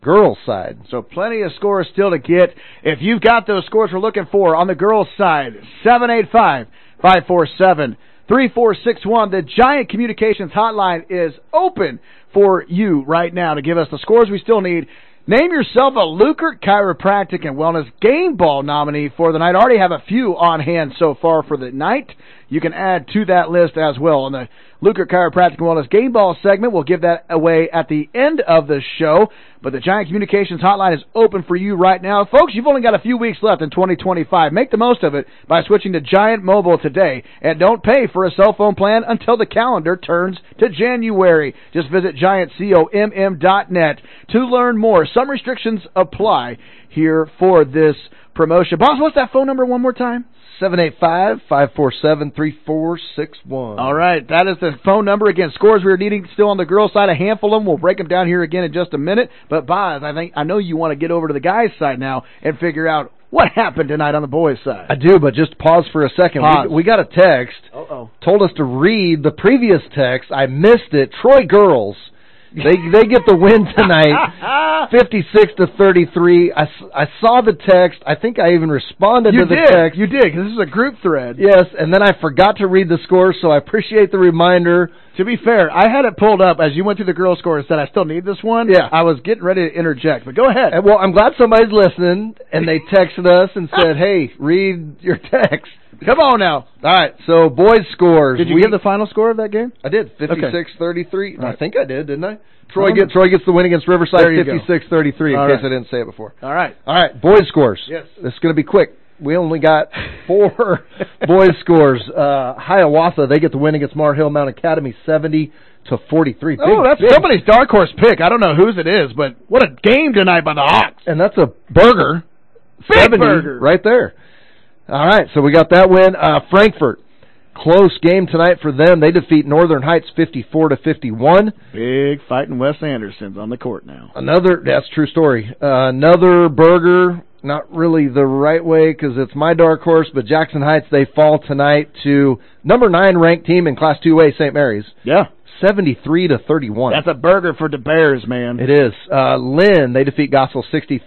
girls' side. So plenty of scores still to get. If you've got those scores we're looking for on the girls' side, 785-547-3461. The Giant Communications hotline is open for you right now to give us the scores we still need. Name yourself a Lukert Chiropractic and Wellness Game Ball nominee for the night. I already have a few on hand so far for the night. You can add to that list as well. On the Lukert Chiropractic and Wellness Game Ball segment, we'll give that away at the end of the show. But the Giant Communications hotline is open for you right now. Folks, you've only got a few weeks left in 2025. Make the most of it by switching to Giant Mobile today. And don't pay for a cell phone plan until the calendar turns to January. Just visit GiantComm.net to learn more. Some restrictions apply here for this promotion. Boss, what's that phone number one more time? 785-547-3461. All right, that is the phone number. Again, scores we're needing still on the girls' side, a handful of them. We'll break them down here again in just a minute. But, Boz, I know you want to get over to the guys' side now and figure out what happened tonight on the boys' side. I do, but just pause for a second. We got a text. Told us to read the previous text. I missed it. Troy girls. They get the win tonight, 56-33. I saw the text. I think I even responded to the text. You did, because this is a group thread. Yes, and then I forgot to read the score, so I appreciate the reminder. To be fair, I had it pulled up as you went through the girls' score and said, I still need this one. Yeah. I was getting ready to interject, but go ahead. Well, I'm glad somebody's listening, and they texted us and said, hey, read your text. Come on now. All right, so boys' scores. Did you give the final score of that game? I did, 56-33. Right. I think I did, didn't I? Troy gets the win against Riverside, 56-33, in case I didn't say it before. All right. Boys' scores. Yes. This is going to be quick. We only got 4 boys' scores. Hiawatha, they get the win against Mar Hill Mount Academy, 70-43. That's somebody's dark horse pick. I don't know whose it is, but what a game tonight by the Hawks. And that's a burger. Big burger. Right there. All right, so we got that win. Frankfort, close game tonight for them. They defeat Northern Heights 54-51. Big fighting Wes Anderson's on the court now. That's a true story. Another burger, not really the right way because it's my dark horse, but Jackson Heights, they fall tonight to number 9 ranked team in Class 2A, St. Mary's. Yeah. 73-31. That's a burger for the Bears, man. It is. Lynn, they defeat Gospel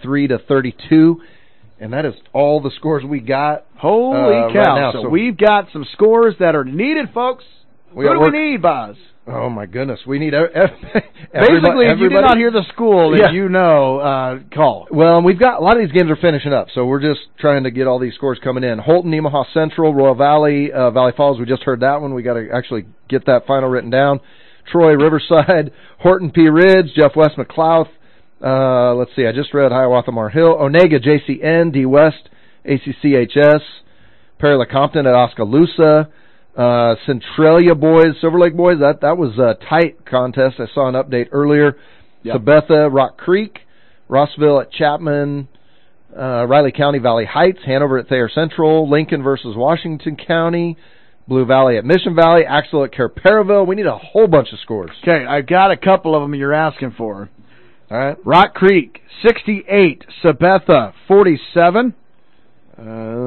63-32. And that is all the scores we got. Holy cow. Right now. So we've got some scores that are needed, folks. What do we need, Boz? Oh, my goodness. We need basically, if you did not hear the school that you know, call. Well, we've got a lot of these games are finishing up, so we're just trying to get all these scores coming in. Holton, Nemaha Central, Royal Valley, Valley Falls, we just heard that one. We got to actually get that final written down. Troy, Riverside, Horton, P. Ridge, Jeff West, McLeod. Let's see, I just read Hiawatha, Mar Hill, Onega, JCN, D. West, ACCHS, Perry LeCompton at Oskaloosa, Centralia boys, Silver Lake boys, that was a tight contest. I saw an update earlier. Yep. Sabetha, Rock Creek, Rossville at Chapman, Riley County, Valley Heights, Hanover at Thayer Central, Lincoln versus Washington County, Blue Valley at Mission Valley, Axel at Careparaville. We need a whole bunch of scores. Okay, I got a couple of them you're asking for. All right. Rock Creek, 68. Sabetha, 47. Got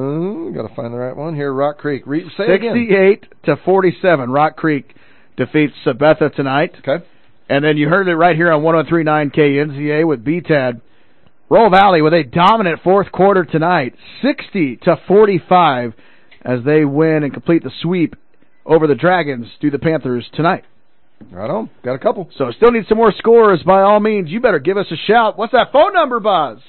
to find the right one here. Rock Creek. Say it again. 68-47. Rock Creek defeats Sabetha tonight. Okay. And then you heard it right here on 103.9 KNZA with BTAD. Roll Valley with a dominant fourth quarter tonight, 60-45, as they win and complete the sweep over the Dragons through the Panthers tonight. Right on. Got a couple. So still need some more scores. By all means, you better give us a shout. What's that phone number, Boz?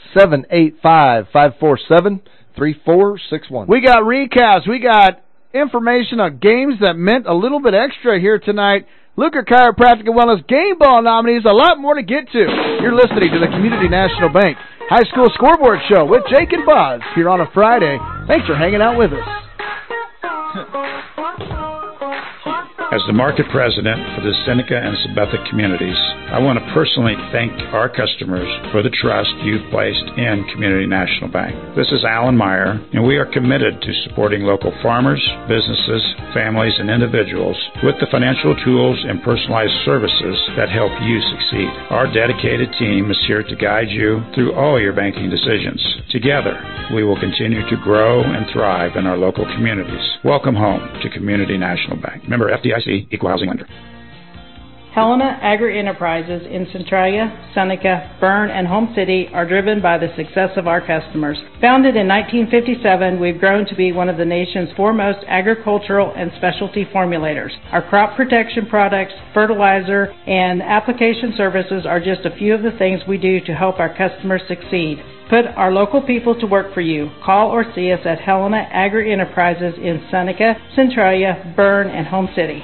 785-547-3461. We got recaps. We got information on games that meant a little bit extra here tonight. Lukert Chiropractic and Wellness Game Ball nominees. A lot more to get to. You're listening to the Community National Bank High School Scoreboard Show with Jake and Boz here on a Friday. Thanks for hanging out with us. As the market president for the Seneca and Sabetha communities, I want to personally thank our customers for the trust you've placed in Community National Bank. This is Alan Meyer, and we are committed to supporting local farmers, businesses, families, and individuals with the financial tools and personalized services that help you succeed. Our dedicated team is here to guide you through all your banking decisions. Together, we will continue to grow and thrive in our local communities. Welcome home to Community National Bank. Member FDIC, Equal Housing Lender. Helena Agri-Enterprises in Centralia, Seneca, Bern, and Home City are driven by the success of our customers. Founded in 1957, we've grown to be one of the nation's foremost agricultural and specialty formulators. Our crop protection products, fertilizer, and application services are just a few of the things we do to help our customers succeed. Put our local people to work for you. Call or see us at Helena Agri-Enterprises in Seneca, Centralia, Bern, and Home City.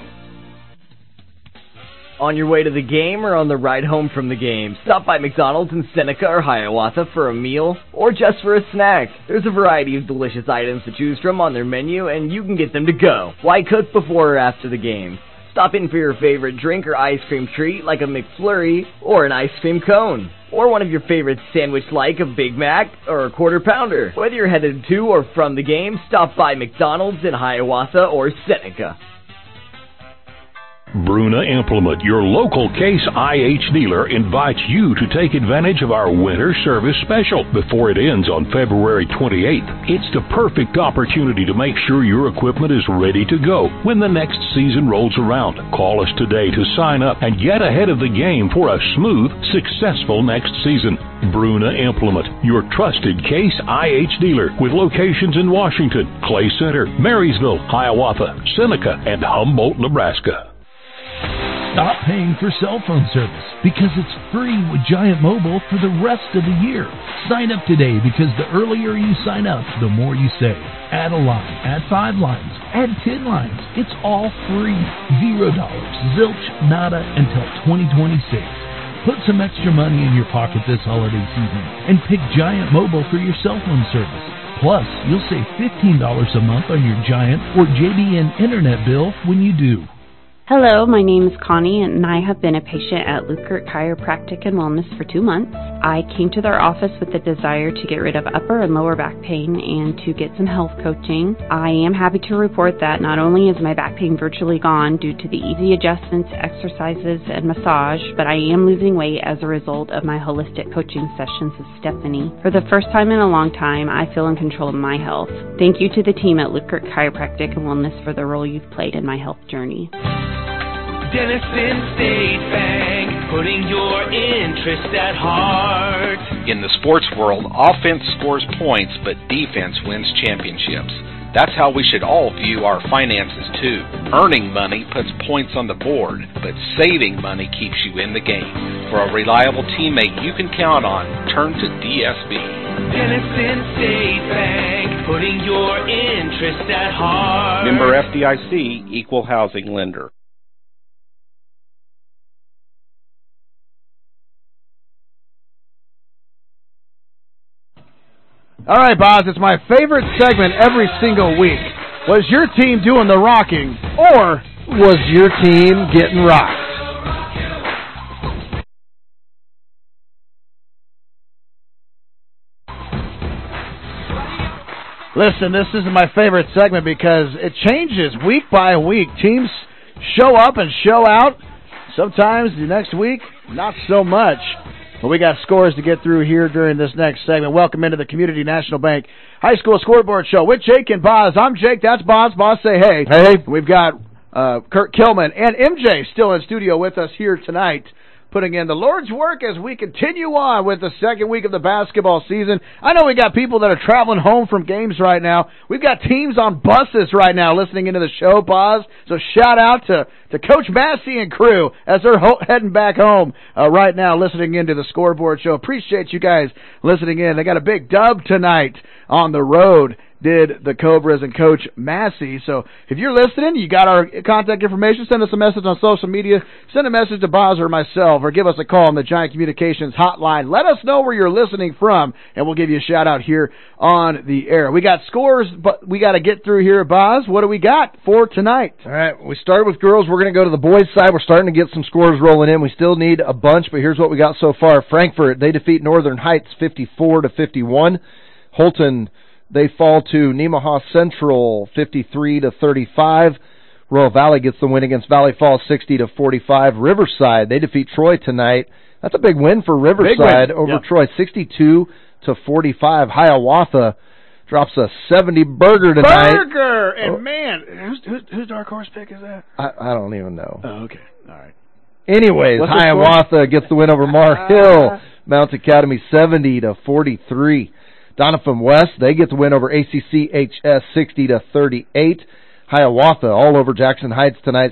On your way to the game or on the ride home from the game, stop by McDonald's in Seneca or Hiawatha for a meal or just for a snack. There's a variety of delicious items to choose from on their menu, and you can get them to go. Why cook before or after the game? Stop in for your favorite drink or ice cream treat like a McFlurry or an ice cream cone. Or one of your favorite sandwich like a Big Mac or a Quarter Pounder. Whether you're headed to or from the game, stop by McDonald's in Hiawatha or Seneca. Bruna Implement, your local Case IH dealer, invites you to take advantage of our winter service special before it ends on February 28th. It's the perfect opportunity to make sure your equipment is ready to go when the next season rolls around. Call us today to sign up and get ahead of the game for a smooth, successful next season. Bruna Implement, your trusted Case IH dealer with locations in Washington, Clay Center, Marysville, Hiawatha, Seneca, and Humboldt, Nebraska. Stop paying for cell phone service because it's free with Giant Mobile for the rest of the year. Sign up today because the earlier you sign up, the more you save. Add a line, add 5 lines, add 10 lines. It's all free. $0, zilch, nada until 2026. Put some extra money in your pocket this holiday season and pick Giant Mobile for your cell phone service. Plus, you'll save $15 a month on your Giant or JBN internet bill when you do. Hello, my name is Connie, and I have been a patient at Lukert Chiropractic and Wellness for 2 months. I came to their office with the desire to get rid of upper and lower back pain and to get some health coaching. I am happy to report that not only is my back pain virtually gone due to the easy adjustments, exercises, and massage, but I am losing weight as a result of my holistic coaching sessions with Stephanie. For the first time in a long time, I feel in control of my health. Thank you to the team at Lukert Chiropractic and Wellness for the role you've played in my health journey. Denison State Bank, putting your interest at heart. In the sports world, offense scores points, but defense wins championships. That's how we should all view our finances, too. Earning money puts points on the board, but saving money keeps you in the game. For a reliable teammate you can count on, turn to DSB. Denison State Bank, putting your interest at heart. Member FDIC, Equal Housing Lender. All right, Boz, it's my favorite segment every single week. Was your team doing the rocking, or was your team getting rocked? Listen, this is my favorite segment because it changes week by week. Teams show up and show out. Sometimes the next week, not so much. But we got scores to get through here during this next segment. Welcome into the Community National Bank High School Scoreboard Show with Jake and Boz. I'm Jake. That's Boz. Boz, say hey. Hey. We've got Kurt Kilman and MJ still in studio with us here tonight, putting in the Lord's work as we continue on with the second week of the basketball season. I know we got people that are traveling home from games right now. We've got teams on buses right now listening into the show, Boz. So shout out to Coach Massey and crew as they're heading back home right now listening into the Scoreboard Show. Appreciate you guys listening in. They got a big dub tonight on the road, did the Cobras and Coach Massey. So if you're listening, you got our contact information. Send us a message on social media. Send a message to Boz or myself, or give us a call on the Giant Communications hotline. Let us know where you're listening from, and we'll give you a shout-out here on the air. We got scores, but we got to get through here, Boz. What do we got for tonight? All right, we started with girls. We're going to go to the boys' side. We're starting to get some scores rolling in. We still need a bunch, but here's what we got so far. Frankfurt, they defeat Northern Heights 54-51. Holton, they fall to Nemaha Central 53-35. Royal Valley gets the win against Valley Falls 60-45. Riverside, they defeat Troy tonight. That's a big win for Riverside over Troy 62-45. Hiawatha drops a 70 burger tonight. And man, whose dark horse pick is that? I don't even know. Oh, okay. All right. Anyways, What's the Hiawatha gets the win over Mar Hill. Mount Academy 70-43. Doniphan West, they get the win over ACCHS 60-38. Hiawatha all over Jackson Heights tonight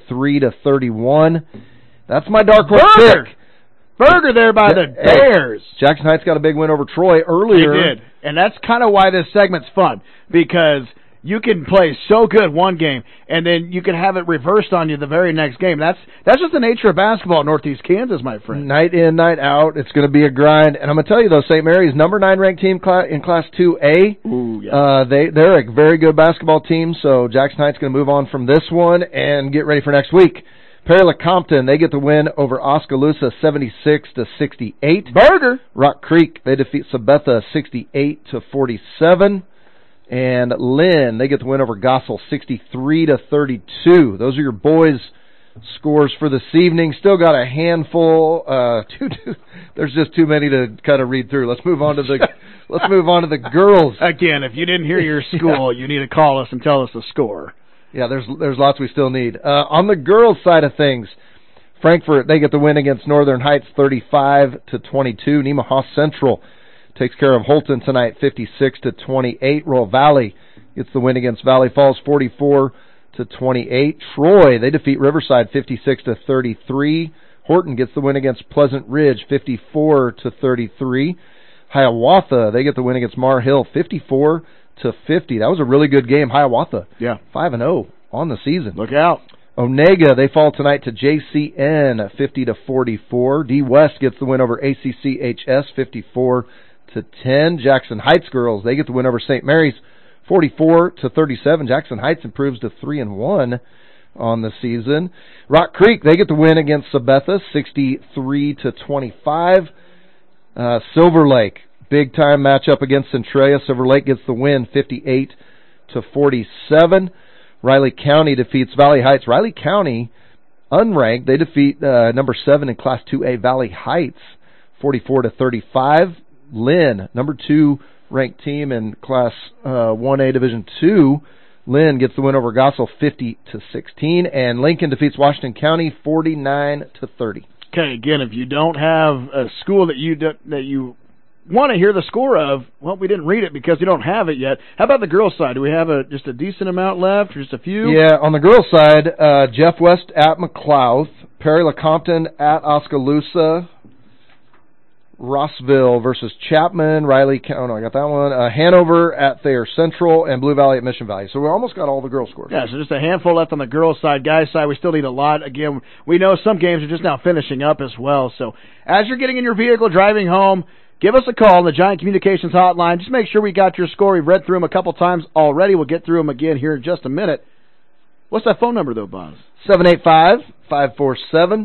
73-31. That's my dark horse pick. Berger there by the Bears. Jackson Heights got a big win over Troy earlier. They did. And that's kind of why this segment's fun, because you can play so good one game, and then you can have it reversed on you the very next game. That's just the nature of basketball in Northeast Kansas, my friend. Night in, night out. It's going to be a grind. And I'm going to tell you, though, St. Mary's number 9 ranked team in Class 2A. Ooh, yeah. They're a very good basketball team, so Jackson Heights going to move on from this one and get ready for next week. Perry-LeCompton, they get the win over Oskaloosa 76-68. Berger. Rock Creek, they defeat Sabetha 68-47. And Lynn, they get the win over Gossel 63-32. Those are your boys' scores for this evening. Still got a handful. There's just too many to kind of read through. Let's move on to the girls. Again, if you didn't hear your school, you need to call us and tell us the score. Yeah, there's lots we still need. On the girls' side of things, Frankfort, they get the win against Northern Heights 35-22. Nemaha Central takes care of Holton tonight 56-28. Royal Valley gets the win against Valley Falls 44-28. Troy, they defeat Riverside 56-33. Horton gets the win against Pleasant Ridge 54-33. Hiawatha, they get the win against Mar Hill 54-50. That was a really good game. Hiawatha, 5-0 on the season. Look out. Onega, they fall tonight to JCN 50-44. D West gets the win over ACCHS 54-10. Jackson Heights girls, they get the win over St. Mary's 44-37. Jackson Heights improves to 3-1 on the season. Rock Creek, they get the win against Sabetha 63-25. Silver Lake, big time matchup against Centralia. Silver Lake gets the win 58-47. Riley County defeats Valley Heights. Riley County, unranked, they defeat number 7 in Class 2A Valley Heights 44-35. Lynn, number 2 ranked team in Class 1A Division 2. Lynn gets the win over Gossel 50-16, and Lincoln defeats Washington County 49-30. Okay, again, if you don't have a school that you want to hear the score of, well, we didn't read it because you don't have it yet. How about the girls' side? Do we have just a decent amount left, or just a few? Yeah, on the girls' side, Jeff West at McLouth, Perry-LeCompton at Oskaloosa, Rossville versus Chapman, I got that one. Hanover at Thayer Central, and Blue Valley at Mission Valley. So we almost got all the girls' scores. Yeah, so just a handful left on the girls' side. Guys' side, we still need a lot. Again, we know some games are just now finishing up as well. So as you're getting in your vehicle, driving home, give us a call on the Giant Communications hotline. Just make sure we got your score. We've read through them a couple times already. We'll get through them again here in just a minute. What's that phone number, though, Boz? 785-547-3461.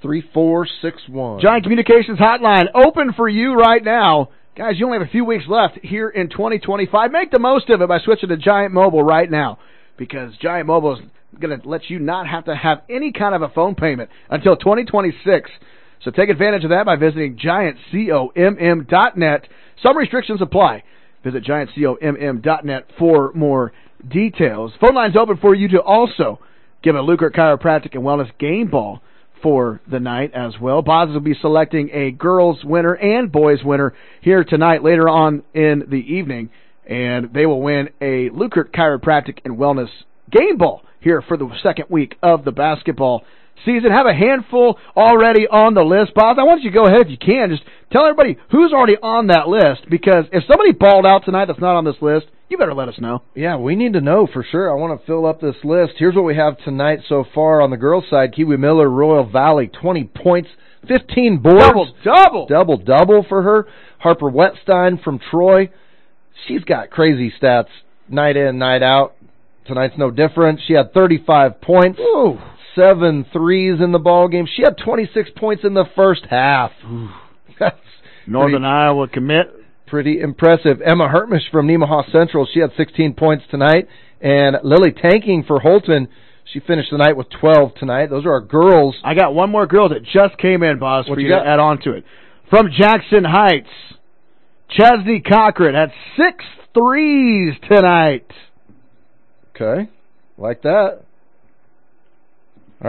Giant Communications hotline open for you right now. Guys, you only have a few weeks left here in 2025. Make the most of it by switching to Giant Mobile right now, because Giant Mobile is going to let you not have to have any kind of a phone payment until 2026. So take advantage of that by visiting GiantComm.net. Some restrictions apply. Visit GiantComm.net for more details. Phone line's open for you to also give a Lukert Chiropractic and Wellness game ball for the night as well. Boz will be selecting a girls winner and boys winner here tonight later on in the evening, and they will win a Lukert Chiropractic and Wellness game ball here for the second week of the basketball season. Have a handful already on the list. Boz, I want you to go ahead if you can. Just tell everybody who's already on that list, because if somebody balled out tonight that's not on this list, you better let us know. Yeah, we need to know for sure. I want to fill up this list. Here's what we have tonight so far on the girls' side. Kiwi Miller, Royal Valley, 20 points, 15 boards. Double for her. Harper Wetstein from Troy. She's got crazy stats night in, night out. Tonight's no different. She had 35 points. Ooh. 7 threes in the ball game. She had 26 points in the first half. That's Northern Iowa commit. Pretty impressive. Emma Hertmish from Nemaha Central, she had 16 points tonight. And Lily Tanking for Holton, she finished the night with 12 tonight. Those are our girls. I got one more girl that just came in, Boss, for you to add on to it. From Jackson Heights, Chesney Cochran had 6 threes tonight. Okay, like that. All right.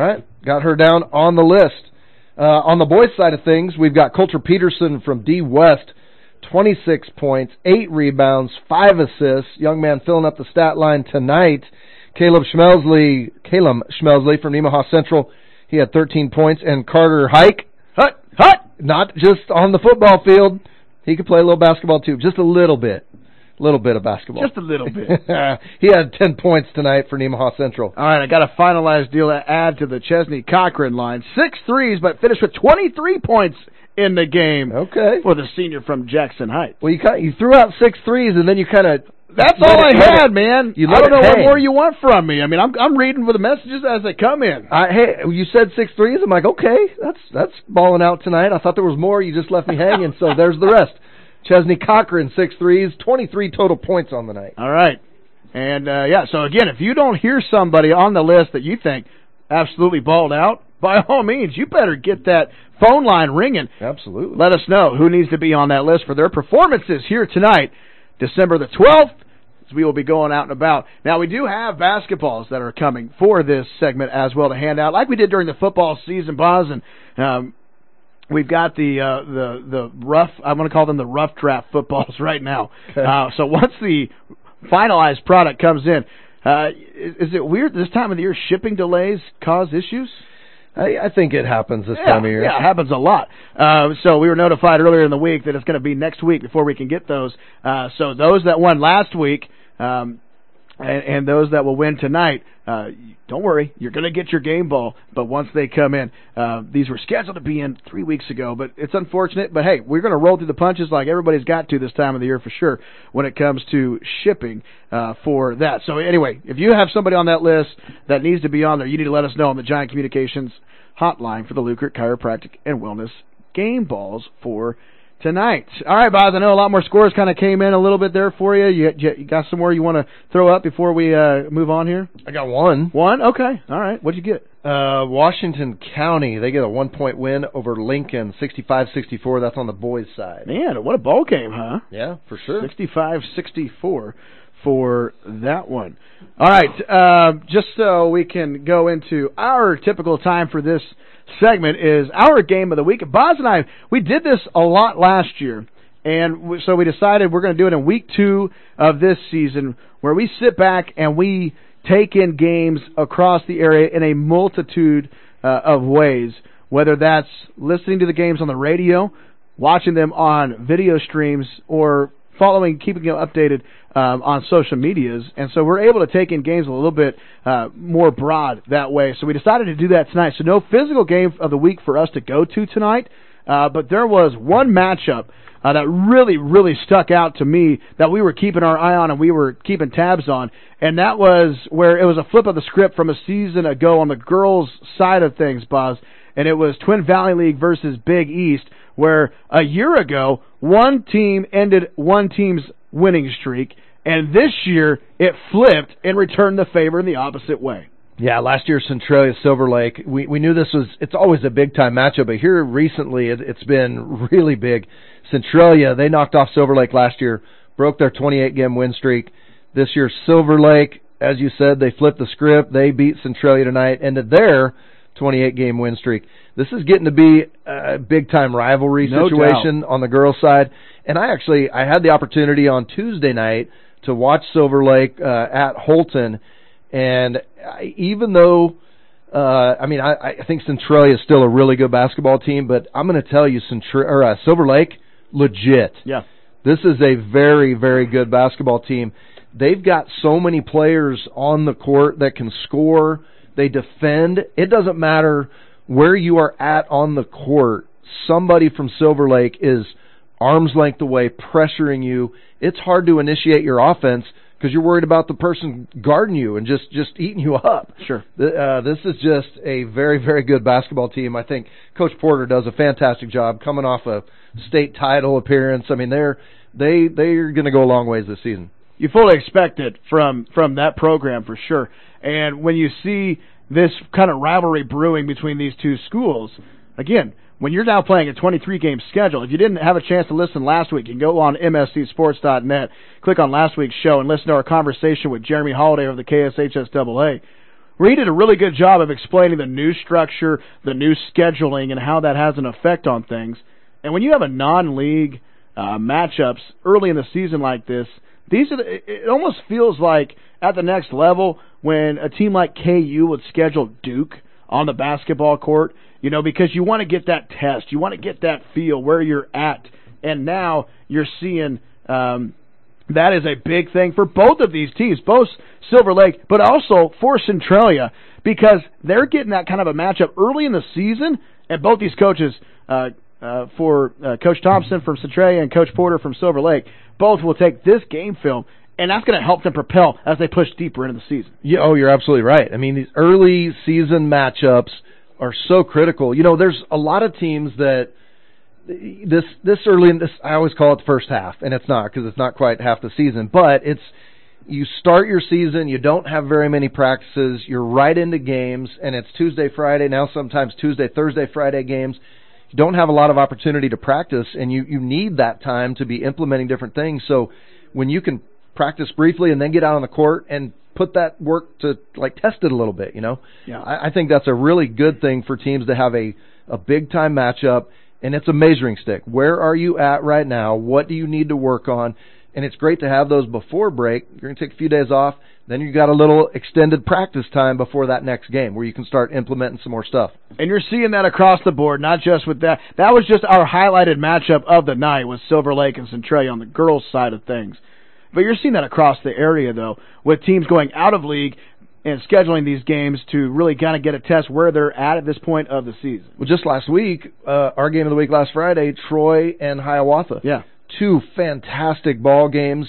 got her down on the list. On the boys' side of things, we've got Coulter Peterson from D West, 26 points, 8 rebounds, 5 assists. Young man filling up the stat line tonight. Caleb Schmelsley from Nemaha Central, he had 13 points. And Carter Hike, not just on the football field, he could play a little basketball too, just a little bit. A little bit of basketball. Just a little bit. He had 10 points tonight for Nemaha Central. All right, I got a finalized deal to add to the Chesney Cochran line. 6 threes, but finished with 23 points in the game. Okay. For the senior from Jackson Heights. Well, you threw out 6 threes, and then you kind of... That's all I had, man. I don't know what more you want from me. I mean, I'm reading for the messages as they come in. Hey, you said 6 threes. I'm like, okay, that's balling out tonight. I thought there was more. You just left me hanging, so there's the rest. Chesney Cochran, 6 threes, 23 total points on the night. All right. And, so again, if you don't hear somebody on the list that you think absolutely balled out, by all means, you better get that phone line ringing. Absolutely. Let us know who needs to be on that list for their performances here tonight, December the 12th, as we will be going out and about. Now, we do have basketballs that are coming for this segment as well to hand out, like we did during the football season, Boz, and we've got the rough, I'm going to call them the rough draft footballs right now. Okay. So once the finalized product comes in, is it weird this time of the year shipping delays cause issues? I think it happens this time of year. Yeah, it happens a lot. So we were notified earlier in the week that it's going to be next week before we can get those. So those that won last week and those that will win tonight, don't worry, you're going to get your game ball. But once they come in, these were scheduled to be in 3 weeks ago, but it's unfortunate. But hey, we're going to roll through the punches like everybody's got to this time of the year for sure when it comes to shipping for that. So anyway, if you have somebody on that list that needs to be on there, you need to let us know on the Giant Communications hotline for the Lukert Chiropractic and Wellness game balls for tonight. All right, Boz, I know a lot more scores kind of came in a little bit there for you. You got some more you want to throw up before we move on here? I got one. One? Okay. All right. What'd you get? Washington County, they get a 1-point win over Lincoln, 65-64. That's on the boys' side. Man, what a ball game, huh? Yeah, for sure. 65-64 for that one. All right, just so we can go into our typical time for this segment is our game of the week. Boz and I, we did this a lot last year, and so we decided we're going to do it in week 2 of this season, where we sit back and we take in games across the area in a multitude of ways, whether that's listening to the games on the radio, watching them on video streams, or keeping you updated on social medias. And so we're able to take in games a little bit more broad that way. So we decided to do that tonight. So no physical game of the week for us to go to tonight, but there was one matchup that really, really stuck out to me that we were keeping our eye on and we were keeping tabs on, and that was where it was a flip of the script from a season ago on the girls' side of things, Boz, and it was Twin Valley League versus Big East, where a year ago, one team ended one team's winning streak, and this year it flipped and returned the favor in the opposite way. Yeah, last year Centralia Silver Lake, we knew it's always a big-time matchup, but here recently it's been really big. Centralia, they knocked off Silver Lake last year, broke their 28-game win streak. This year Silver Lake, as you said, they flipped the script. They beat Centralia tonight, ended their 28-game win streak. This is getting to be a big-time rivalry situation on the girls' side. And I had the opportunity on Tuesday night to watch Silver Lake at Holton. And even though, I think Centralia is still a really good basketball team, but I'm going to tell you, Silver Lake, legit. Yeah. This is a very, very good basketball team. They've got so many players on the court that can score. They defend. It doesn't matter where you are at on the court. Somebody from Silver Lake is arm's length away pressuring you. It's hard to initiate your offense because you're worried about the person guarding you and just eating you up. Sure. This is just a very, very good basketball team. I think Coach Porter does a fantastic job coming off a state title appearance. I mean, they're going to go a long ways this season. You fully expect it from that program for sure. And when you see this kind of rivalry brewing between these two schools, again, when you're now playing a 23-game schedule, if you didn't have a chance to listen last week, you can go on mscsports.net, click on last week's show, and listen to our conversation with Jeremy Holiday of the KSHSAA. where he did a really good job of explaining the new structure, the new scheduling, and how that has an effect on things. And when you have a non-league matchups early in the season like this, it almost feels like at the next level when a team like KU would schedule Duke on the basketball court, because you want to get that test. You want to get that feel where you're at. And now you're seeing that is a big thing for both of these teams, both Silver Lake, but also for Centralia, because they're getting that kind of a matchup early in the season, and both these coaches, for Coach Thompson from Centralia and Coach Porter from Silver Lake, both will take this game film, and that's going to help them propel as they push deeper into the season. Yeah, you're absolutely right. I mean, these early season matchups are so critical. There's a lot of teams that this early in this, I always call it the first half, and it's not, because it's not quite half the season, but you start your season, you don't have very many practices, you're right into games, and it's Tuesday, Friday, now sometimes Tuesday, Thursday, Friday games. You don't have a lot of opportunity to practice, and you need that time to be implementing different things. So when you can practice briefly and then get out on the court and put that work to test it a little bit, Yeah. I think that's a really good thing for teams to have a big time matchup, and it's a measuring stick. Where are you at right now? What do you need to work on? And it's great to have those before break. You're going to take a few days off. Then you got a little extended practice time before that next game where you can start implementing some more stuff. And you're seeing that across the board, not just with that. That was just our highlighted matchup of the night with Silver Lake and Centralia on the girls' side of things. But you're seeing that across the area, though, with teams going out of league and scheduling these games to really kind of get a test where they're at this point of the season. Well, just last week, our game of the week last Friday, Troy and Hiawatha. Yeah. Two fantastic ball games.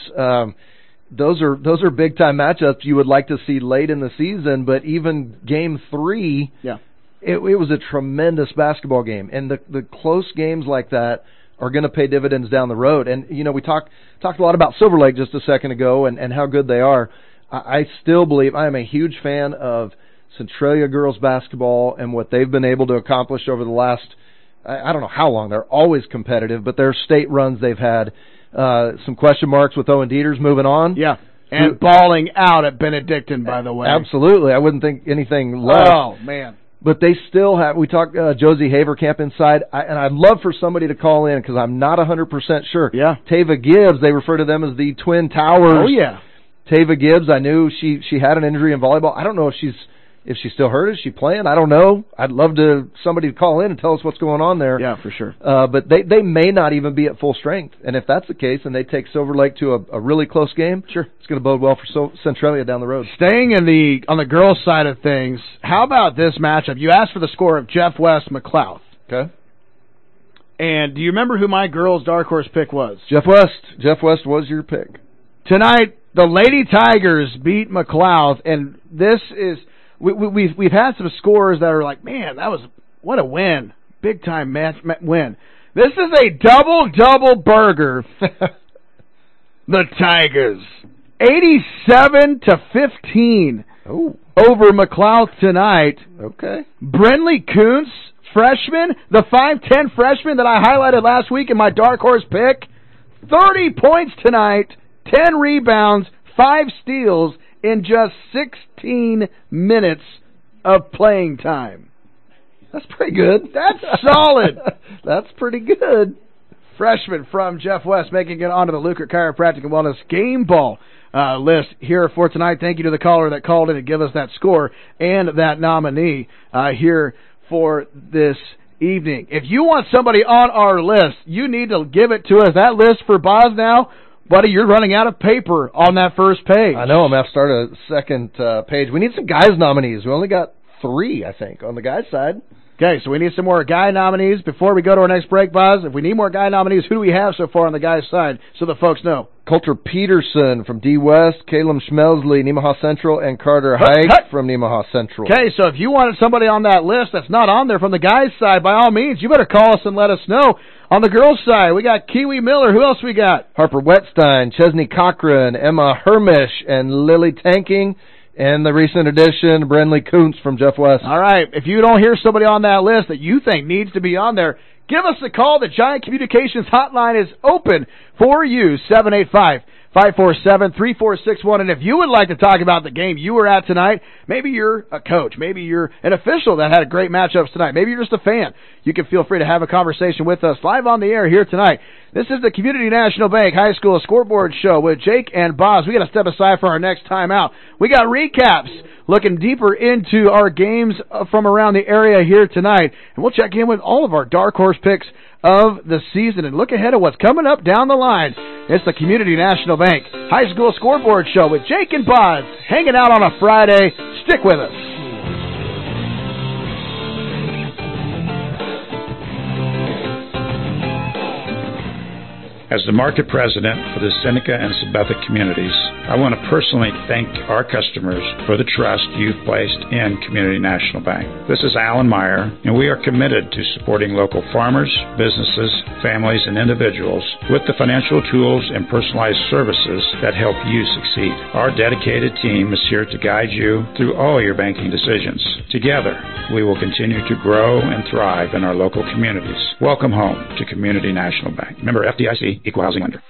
Those are big time matchups you would like to see late in the season, but even game 3, yeah, it was a tremendous basketball game, and the close games like that are going to pay dividends down the road. And we talked a lot about Silver Lake just a second ago and how good they are. I still believe I am a huge fan of Centralia girls basketball and what they've been able to accomplish over the last, I don't know how long. They're always competitive, but their state runs they've had, some question marks with Owen Dieters moving on. Yeah, and balling out at Benedictine, by the way. Absolutely. I wouldn't think anything less. Oh, man. But they still have, we talked Josie Haverkamp inside, and I'd love for somebody to call in because I'm not 100% sure. Yeah. Tava Gibbs, they refer to them as the Twin Towers. Oh, yeah. Tava Gibbs, I knew she had an injury in volleyball. I don't know if she's still hurt. Is she playing? I don't know. I'd love somebody to call in and tell us what's going on there. Yeah, for sure. But they may not even be at full strength. And if that's the case and they take Silver Lake to a really close game, sure, it's going to bode well for Centralia down the road. Staying on the girls' side of things, how about this matchup? You asked for the score of Jeff West McLeod. Okay. And do you remember who my girls' dark horse pick was? Jeff West. Jeff West was your pick. Tonight, the Lady Tigers beat McLeod, and this is we've had some scores that are like, man, what a win, big time win. This is a double burger. The Tigers, 87-15 over McLeod tonight. Okay. Brenly Kuntz, freshman, the 5'10" freshman that I highlighted last week in my dark horse pick, 30 points tonight. 10 rebounds, 5 steals in just 16 minutes of playing time. That's pretty good. That's solid. That's pretty good. Freshman from Jeff West making it onto the Lukert Chiropractic and Wellness game ball list here for tonight. Thank you to the caller that called in to give us that score and that nominee here for this evening. If you want somebody on our list, you need to give it to us. That list for Boz now, buddy, you're running out of paper on that first page. I know. I'm going to have to start a second page. We need some guys nominees. We only got 3, I think, on the guys' side. Okay, so we need some more guy nominees. Before we go to our next break, Boz, if we need more guy nominees, who do we have so far on the guys' side so the folks know? Coulter Peterson from D. West, Caleb Schmelsley, Nemaha Central, and Carter Hike from Nemaha Central. Okay, so if you wanted somebody on that list that's not on there from the guys' side, by all means, you better call us and let us know. On the girls' side, we got Kiwi Miller. Who else we got? Harper Wetstein, Chesney Cochran, Emma Hermish, and Lily Tanking. And the recent addition, Brenly Kuntz from Jeff West. All right. If you don't hear somebody on that list that you think needs to be on there, give us a call. The Giant Communications hotline is open for you, 547-3461. And if you would like to talk about the game you were at tonight, maybe you're a coach, maybe you're an official that had great matchups tonight, maybe you're just a fan, you can feel free to have a conversation with us live on the air here tonight. This is the Community National Bank High School Scoreboard Show with Jake and Boz. We got to step aside for our next timeout. We got recaps looking deeper into our games from around the area here tonight, and we'll check in with all of our dark horse picks of the season and look ahead at what's coming up down the line. It's the Community National Bank High School Scoreboard Show with Jake and Boz hanging out on a Friday. Stick with us. As the market president for the Seneca and Sabetha communities, I want to personally thank our customers for the trust you've placed in Community National Bank. This is Alan Meyer, and we are committed to supporting local farmers, businesses, families, and individuals with the financial tools and personalized services that help you succeed. Our dedicated team is here to guide you through all your banking decisions. Together, we will continue to grow and thrive in our local communities. Welcome home to Community National Bank. Member FDIC, Equal Housing Lender.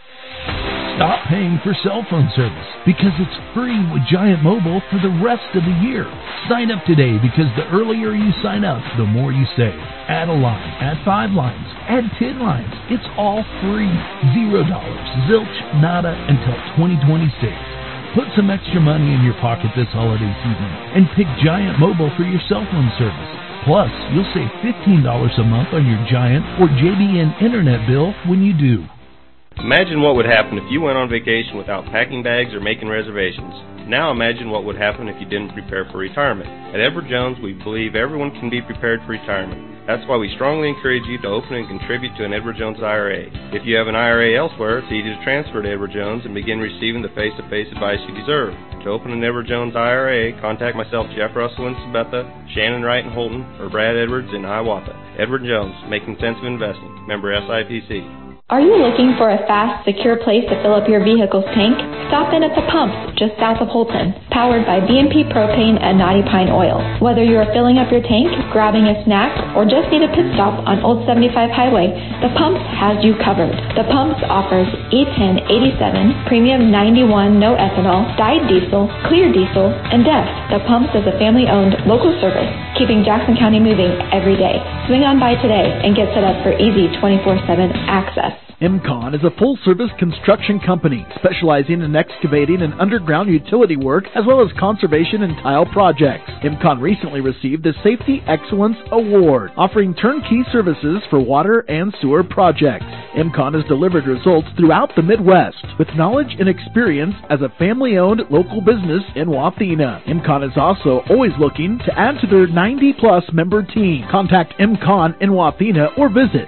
Stop paying for cell phone service because it's free with Giant Mobile for the rest of the year. Sign up today because the earlier you sign up, the more you save. Add a line, add 5 lines, add 10 lines. It's all free. $0, zilch, nada until 2026. Put some extra money in your pocket this holiday season and pick Giant Mobile for your cell phone service. Plus, you'll save $15 a month on your Giant or JBN internet bill when you do. Imagine what would happen if you went on vacation without packing bags or making reservations. Now imagine what would happen if you didn't prepare for retirement. At Edward Jones, we believe everyone can be prepared for retirement. That's why we strongly encourage you to open and contribute to an Edward Jones IRA. If you have an IRA elsewhere, it's easy to transfer to Edward Jones and begin receiving the face-to-face advice you deserve. To open an Edward Jones IRA, contact myself, Jeff Russell in Sabetha, Shannon Wright in Holton, or Brad Edwards in Hiawatha. Edward Jones, making sense of investing. Member SIPC. Are you looking for a fast, secure place to fill up your vehicle's tank? Stop in at the pumps just south of Holton, powered by BMP Propane and Knotty Pine Oil. Whether you are filling up your tank, grabbing a snack, or just need a pit stop on Old 75 Highway, the Pumps has you covered. The Pumps offers E10 87, Premium 91 no ethanol, dyed diesel, clear diesel, and DEF. The Pumps is a family-owned local service, keeping Jackson County moving every day. Swing on by today and get set up for easy 24/7 access. MCON is a full-service construction company specializing in excavating and underground utility work as well as conservation and tile projects. MCON recently received the Safety Excellence Award, offering turnkey services for water and sewer projects. MCON has delivered results throughout the Midwest with knowledge and experience as a family-owned local business in Wathena. MCON is also always looking to add to their 90-plus member team. Contact MCON in Wathena or visit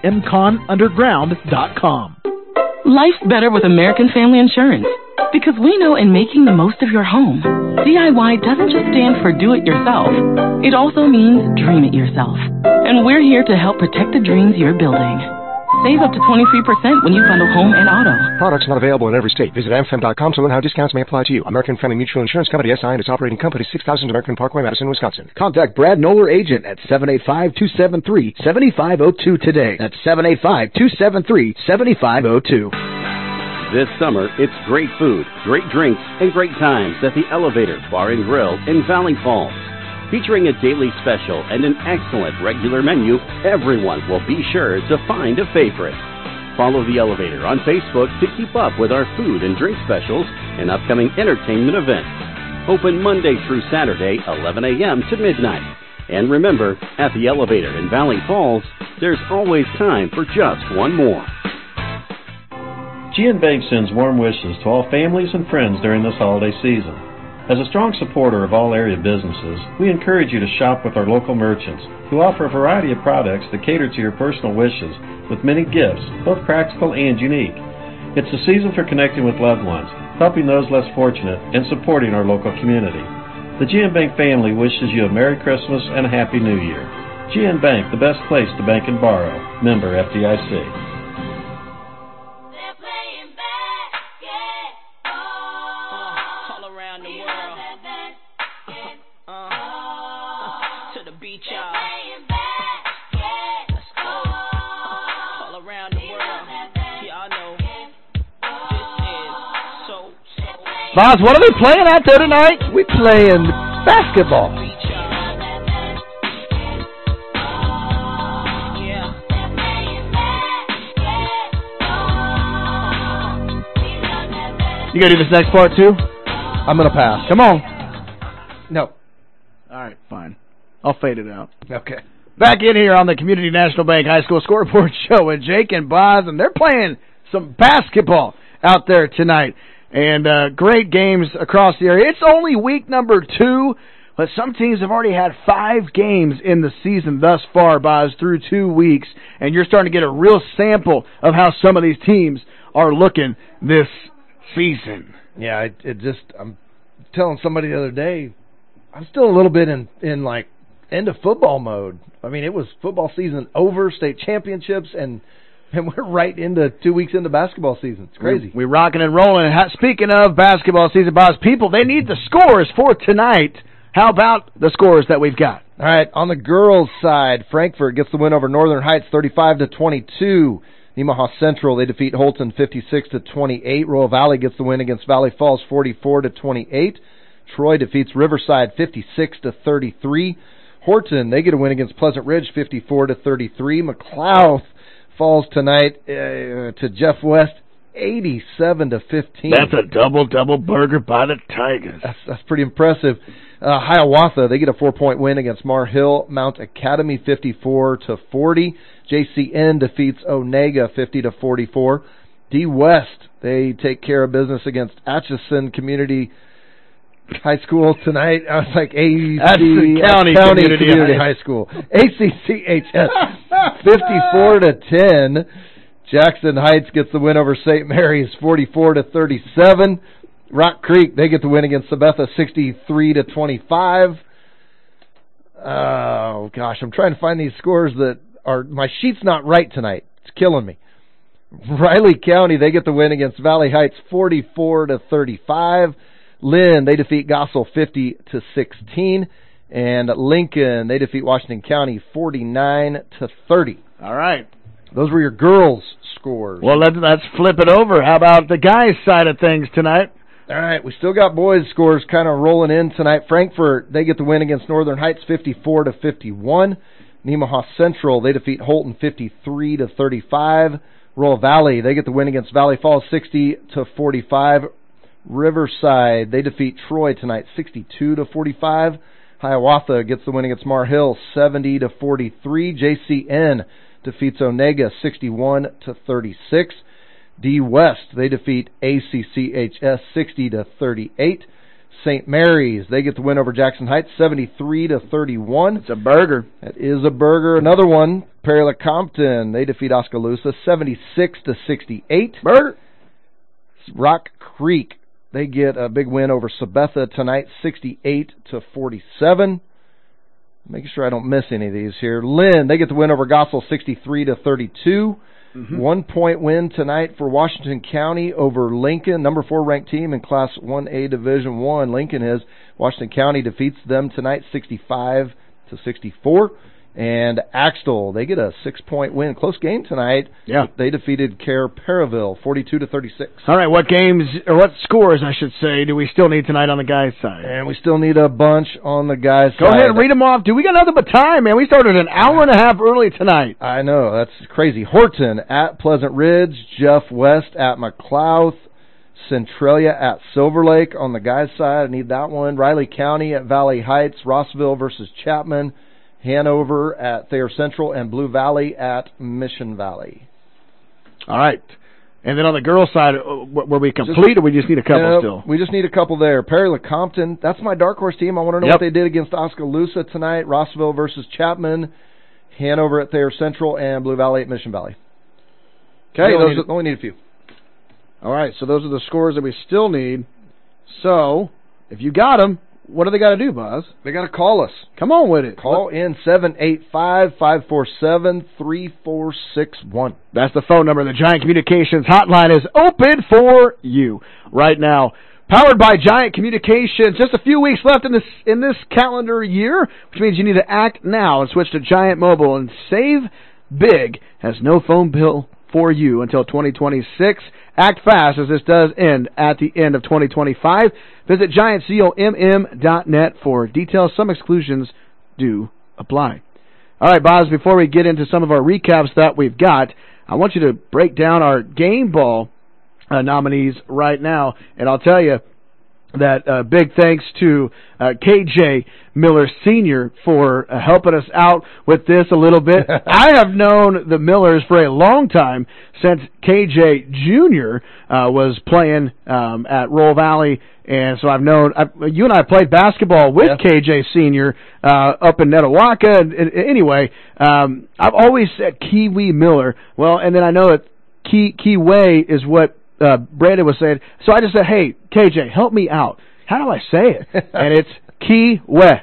mconunderground.com. Life's better with American Family Insurance because we know in making the most of your home, DIY doesn't just stand for do it yourself. It also means dream it yourself. And we're here to help protect the dreams you're building. Save up to 23% when you bundle home and auto. Products not available in every state. Visit amfam.com to learn how discounts may apply to you. American Family Mutual Insurance Company, SI, and its operating company, 6000 American Parkway, Madison, Wisconsin. Contact Brad Noller, agent at 785-273-7502 today. That's 785-273-7502. This summer, it's great food, great drinks, and great times at the Elevator Bar and Grill in Valley Falls. Featuring a daily special and an excellent regular menu, everyone will be sure to find a favorite. Follow the Elevator on Facebook to keep up with our food and drink specials and upcoming entertainment events. Open Monday through Saturday, 11 a.m. to midnight. And remember, at the Elevator in Valley Falls, there's always time for just one more. GN Bank sends warm wishes to all families and friends during this holiday season. As a strong supporter of all area businesses, we encourage you to shop with our local merchants who offer a variety of products that cater to your personal wishes with many gifts, both practical and unique. It's the season for connecting with loved ones, helping those less fortunate, and supporting our local community. The GN Bank family wishes you a Merry Christmas and a Happy New Year. GN Bank, the best place to bank and borrow. Member FDIC. Boz, what are they playing out there tonight? We playing basketball. You gonna do this next part too? I'm gonna pass. Come on. No. All right, fine. I'll fade it out. Okay. Back in here on the Community National Bank High School Scoreboard Show with Jake and Boz, and they're playing some basketball out there tonight. And great games across the area. It's only week number 2, but some teams have already had 5 games in the season thus far, Boz, through 2 weeks. And you're starting to get a real sample of how some of these teams are looking this season. Yeah, I'm telling somebody the other day, I'm still a little bit in like end of football mode. I mean, it was football season over, state championships, and we're right into 2 weeks into basketball season. It's crazy. We're rocking and rolling. Speaking of basketball season, Boz, people, they need the scores for tonight. How about the scores that we've got? All right, on the girls' side, Frankfort gets the win over Northern Heights 35-22. Nemaha Central, they defeat Holton 56-28. Royal Valley gets the win against Valley Falls 44-28. Troy defeats Riverside 56-33. Horton, they get a win against Pleasant Ridge 54-33. McLeod falls tonight to Jeff West 87-15. That's a double burger by the Tigers. That's pretty impressive. Hiawatha, they get a 4-point win against Mar Hill Mount Academy 54-40. JCN defeats Onega 50-44. D West, they take care of business against Atchison Community High School tonight. I was like Atchison County Community High School. ACCHS 54-10. Jackson Heights gets the win over St. Mary's 44-37. Rock Creek, they get the win against Sabetha 63-25. Oh gosh, I'm trying to find these scores that are, my sheet's not right tonight. It's killing me. Riley County, they get the win against Valley Heights 44-35. Lynn, they defeat Gossel 50-16. And Lincoln, they defeat Washington County 49-30. All right. Those were your girls' scores. Well, let's flip it over. How about the guys' side of things tonight? All right, we still got boys' scores kind of rolling in tonight. Frankfort, they get the win against Northern Heights 54-51. Nemaha Central, they defeat Holton 53-35. Royal Valley, they get the win against Valley Falls 60-45. Riverside, they defeat Troy tonight 62-45. Hiawatha gets the win against Mar Hill 70-43. JCN defeats Onega 61-36. D West, they defeat ACCHS 60-38. St. Mary's, they get the win over Jackson Heights 73-31. It's a burger. That is a burger. Another one, Perry Compton, they defeat Oskaloosa 76-68. Burger. Rock Creek, they get a big win over Sabetha tonight 68-47. Making sure I don't miss any of these here. Lynn, they get the win over Gossel 63-32. 1-point win tonight for Washington County over Lincoln, number 4 ranked team in Class 1A Division 1. Lincoln is. Washington County defeats them tonight 65-64. And Axtell, they get a 6-point win. Close game tonight. Yeah. They defeated Care Perryville 42-36. All right, what games, or what scores, I should say, do we still need tonight on the guys' side? And we still need a bunch on the guys' side. Go ahead and read them off. We got nothing but time, man. We started an hour and a half early tonight. I know, that's crazy. Horton at Pleasant Ridge. Jeff West at McLeod. Centralia at Silver Lake on the guys' side. I need that one. Riley County at Valley Heights. Rossville versus Chapman. Hanover at Thayer Central, and Blue Valley at Mission Valley. All right. And then on the girls' side, were we complete, or we just need a couple still? We just need a couple there. Perry Compton, that's my dark horse team. I want to know what they did against Oskaloosa tonight. Rossville versus Chapman. Hanover at Thayer Central, and Blue Valley at Mission Valley. Okay, only need a few. All right, so those are the scores that we still need. So, if you got them, what do they got to do, Buzz? They got to call us. Come on with it. Call in 785-547-3461. That's the phone number. The Giant Communications hotline is open for you right now. Powered by Giant Communications. Just a few weeks left in this calendar year, which means you need to act now and switch to Giant Mobile and save big. Has no phone bill for you until 2026. act fast, as this does end at the end of 2025. Visit GiantsComm.net for details. Some exclusions do apply. All right, Boz, before we get into some of our recaps that we've got, I want you to break down our game ball nominees right now, and I'll tell you that big thanks to KJ Miller Sr. for helping us out with this a little bit. I have known the Millers for a long time, since KJ Jr. Was playing at Roll Valley, and so I've known you and I played basketball with KJ Sr. Up in Netawaka. And anyway, I've always said Kiwi Miller. Well, and then I know that Kiwi is what Brandon was saying. So I just said, hey, KJ, help me out. How do I say it? And it's Kiwi.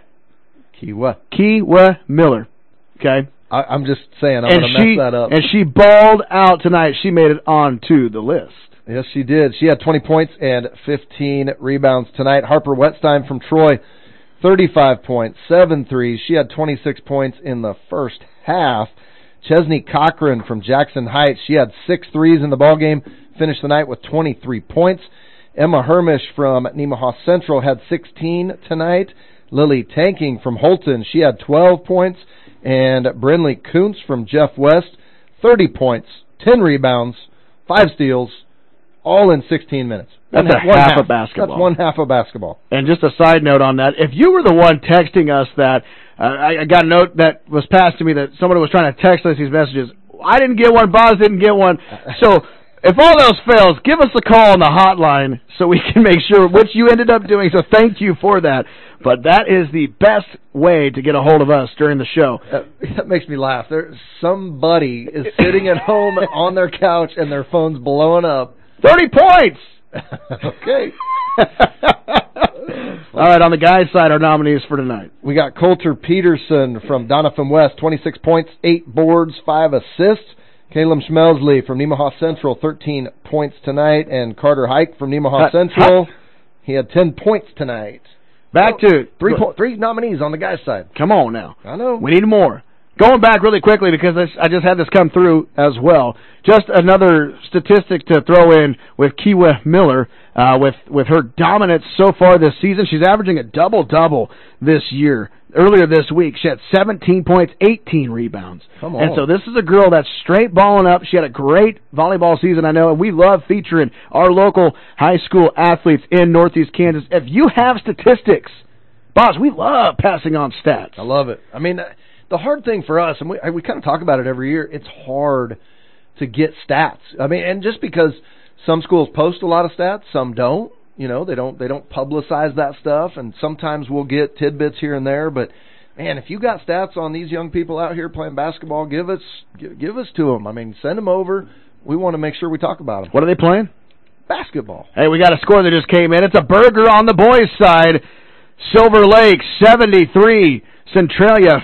Kiwi Miller. Okay? I'm just saying, I'm going to mess that up. And she balled out tonight. She made it onto the list. Yes, she did. She had 20 points and 15 rebounds tonight. Harper Wetstein from Troy, 35 points, 7 threes. She had 26 points in the first half. Chesney Cochran from Jackson Heights, she had 6 threes in the ballgame, finished the night with 23 points. Emma Hermish from Nemaha Central had 16 tonight. Lily Tanking from Holton, she had 12 points. And Brinley Kuntz from Jeff West, 30 points, 10 rebounds, 5 steals, all in 16 minutes. That's half of basketball. That's one half of basketball. And just a side note on that, if you were the one texting us that, I got a note that was passed to me that somebody was trying to text us these messages. I didn't get one, Boz didn't get one. So if all else fails, give us a call on the hotline so we can make sure, which you ended up doing, so thank you for that. But that is the best way to get a hold of us during the show. That makes me laugh. Somebody is sitting at home on their couch and their phone's blowing up. 30 points! Okay. All right, on the guys' side, our nominees for tonight. We got Coulter Peterson from Doniphan West, 26 points, 8 boards, 5 assists. Caleb Schmelsley from Nemaha Central, 13 points tonight. And Carter Hike from Nemaha Central, he had 10 points tonight. Back to three nominees on the guys' side. Come on now. I know. We need more. Going back really quickly, because I just had this come through as well. Just another statistic to throw in with Kiwi Miller, with her dominance so far this season. She's averaging a double-double this year. Earlier this week, she had 17 points, 18 rebounds. Come on. And so this is a girl that's straight balling up. She had a great volleyball season, I know, and we love featuring our local high school athletes in Northeast Kansas. If you have statistics, Boz, we love passing on stats. I love it. I mean, the hard thing for us, and we kind of talk about it every year, it's hard to get stats. I mean, and just because some schools post a lot of stats, some don't. You know, they don't publicize that stuff, and sometimes we'll get tidbits here and there. But man, if you got stats on these young people out here playing basketball, give us to them. I mean, send them over. We want to make sure we talk about them. What are they playing? Basketball. Hey, we got a score that just came in. It's a burger on the boys' side. Silver Lake 73, Centralia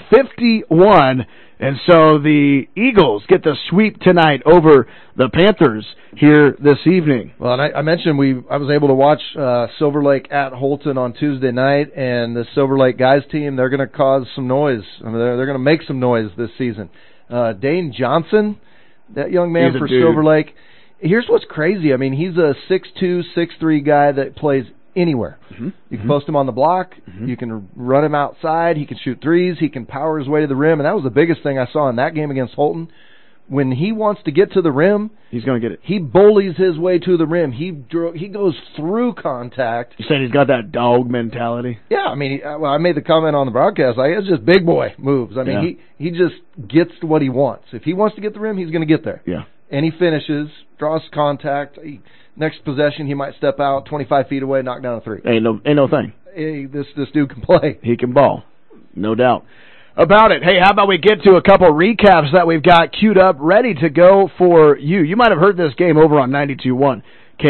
51. And so the Eagles get the sweep tonight over the Panthers here this evening. Well, and I mentioned I was able to watch Silver Lake at Holton on Tuesday night, and the Silver Lake guys team, they're going to cause some noise. I mean, they're going to make some noise this season. Dane Johnson, that young man for Silver Lake, here's what's crazy. I mean, he's a 6'2", 6'3" guy that plays anywhere. Mm-hmm. You can post him on the block. Mm-hmm. You can run him outside. He can shoot threes. He can power his way to the rim. And that was the biggest thing I saw in that game against Holton. When he wants to get to the rim, he's going to get it. He bullies his way to the rim. He goes through contact. You said he's got that dog mentality? Yeah, I mean, I made the comment on the broadcast. It's just big boy moves. I mean, he just gets to what he wants. If he wants to get the rim, he's going to get there. Yeah. And he finishes, draws contact. Next possession, he might step out 25 feet away, knock down a three. Ain't no thing. This dude can play. He can ball, no doubt about it. Hey, how about we get to a couple recaps that we've got queued up, ready to go for you. You might have heard this game over on 92.1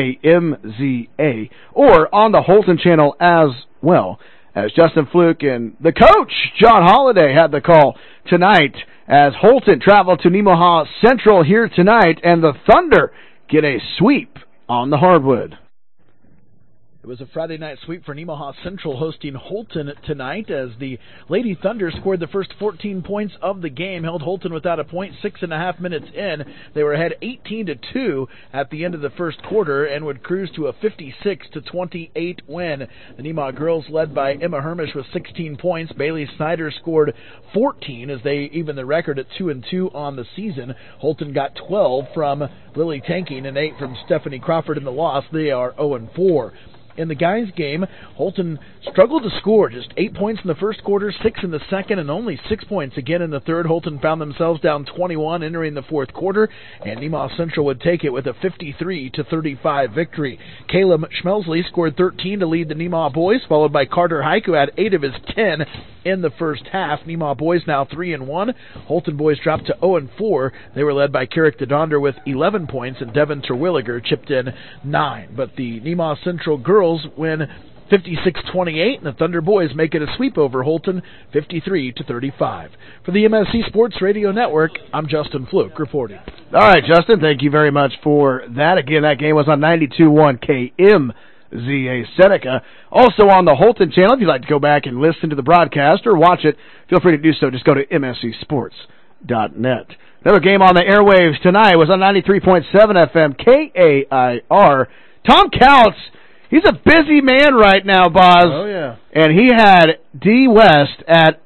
KMZA or on the Holton channel as well, as Justin Fluke and the coach, John Holliday, had the call tonight as Holton traveled to Nemaha Central here tonight, and the Thunder get a sweep on the hardwood. It was a Friday night sweep for Nemaha Central hosting Holton tonight as the Lady Thunder scored the first 14 points of the game, held Holton without a point 6.5 minutes in. They were ahead 18-2 at the end of the first quarter and would cruise to a 56-28 win. The Nemaha girls led by Emma Hermish with 16 points. Bailey Snyder scored 14 as they even the record at 2-2 on the season. Holton got 12 from Lily Tanking and 8 from Stephanie Crawford in the loss. They are 0-4. In the guys' game, Holton struggled to score, just 8 points in the first quarter, 6 in the second, and only 6 points again in the third. Holton found themselves down 21 entering the fourth quarter, and Nemaha Central would take it with a 53-35 victory. Caleb Schmelsley scored 13 to lead the Nemaha boys, followed by Carter Hike, who had 8 of his 10 in the first half. Nemaha boys now 3-1. Holton boys dropped to 0-4. They were led by Carrick DeDonder with 11 points, and Devin Terwilliger chipped in 9. But the Nemaha Central girls win 56-28, and the Thunder boys make it a sweep over Holton, 53-35. For the MSC Sports Radio Network, I'm Justin Fluke reporting. All right, Justin, thank you very much for that. Again, that game was on 92.1 KMZA Seneca. Also on the Holton channel, if you'd like to go back and listen to the broadcast or watch it, feel free to do so. Just go to mscsports.net. Another game on the airwaves tonight was on 93.7 FM KAIR. Tom Counts, he's a busy man right now, Boz. Oh, yeah. And he had D. West at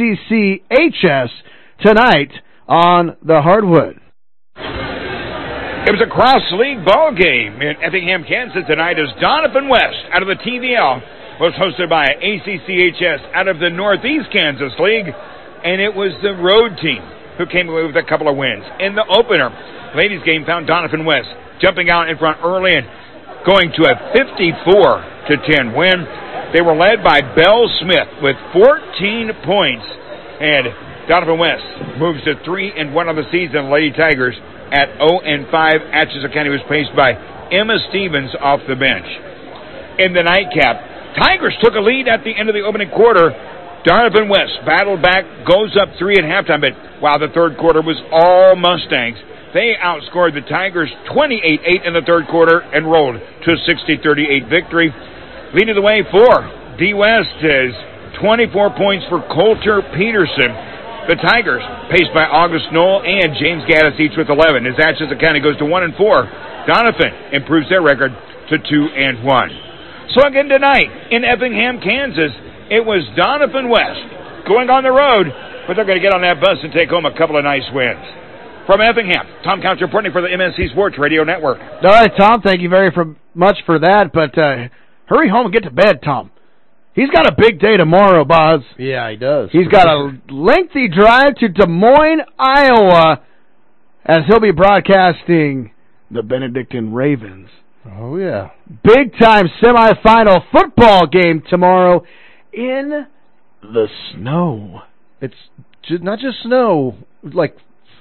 ACCHS tonight on the hardwood. It was a cross-league ball game in Effingham, Kansas tonight as Donovan West out of the TVL was hosted by ACCHS out of the Northeast Kansas League, and it was the road team who came away with a couple of wins. In the opener, ladies game found Donovan West jumping out in front early and going to a 54-10 win. They were led by Belle Smith with 14 points, and Donovan West moves to 3-1 on the season. Lady Tigers at 0-5. Atchison County was paced by Emma Stevens off the bench. In the nightcap, Tigers took a lead at the end of the opening quarter. Donovan West battled back, goes up 3 at halftime, but while the third quarter was all Mustangs, they outscored the Tigers 28-8 in the third quarter and rolled to a 60-38 victory. Leading the way for D. West is 24 points for Coulter Peterson. The Tigers, paced by August Knoll and James Gaddis, each with 11. As Atchison County goes to 1-4, Donovan improves their record to 2-1. So again tonight in Effingham, Kansas, it was Donovan West going on the road, but they're going to get on that bus and take home a couple of nice wins. From Effingham, Tom Counts reporting for the MSC Sports Radio Network. All right, Tom, thank you very much for that, but hurry home and get to bed, Tom. He's got a big day tomorrow, Boz. Yeah, he does. He's got a lengthy drive to Des Moines, Iowa, as he'll be broadcasting the Benedictine Ravens. Oh, yeah. Big-time semifinal football game tomorrow in the snow. It's not just snow, like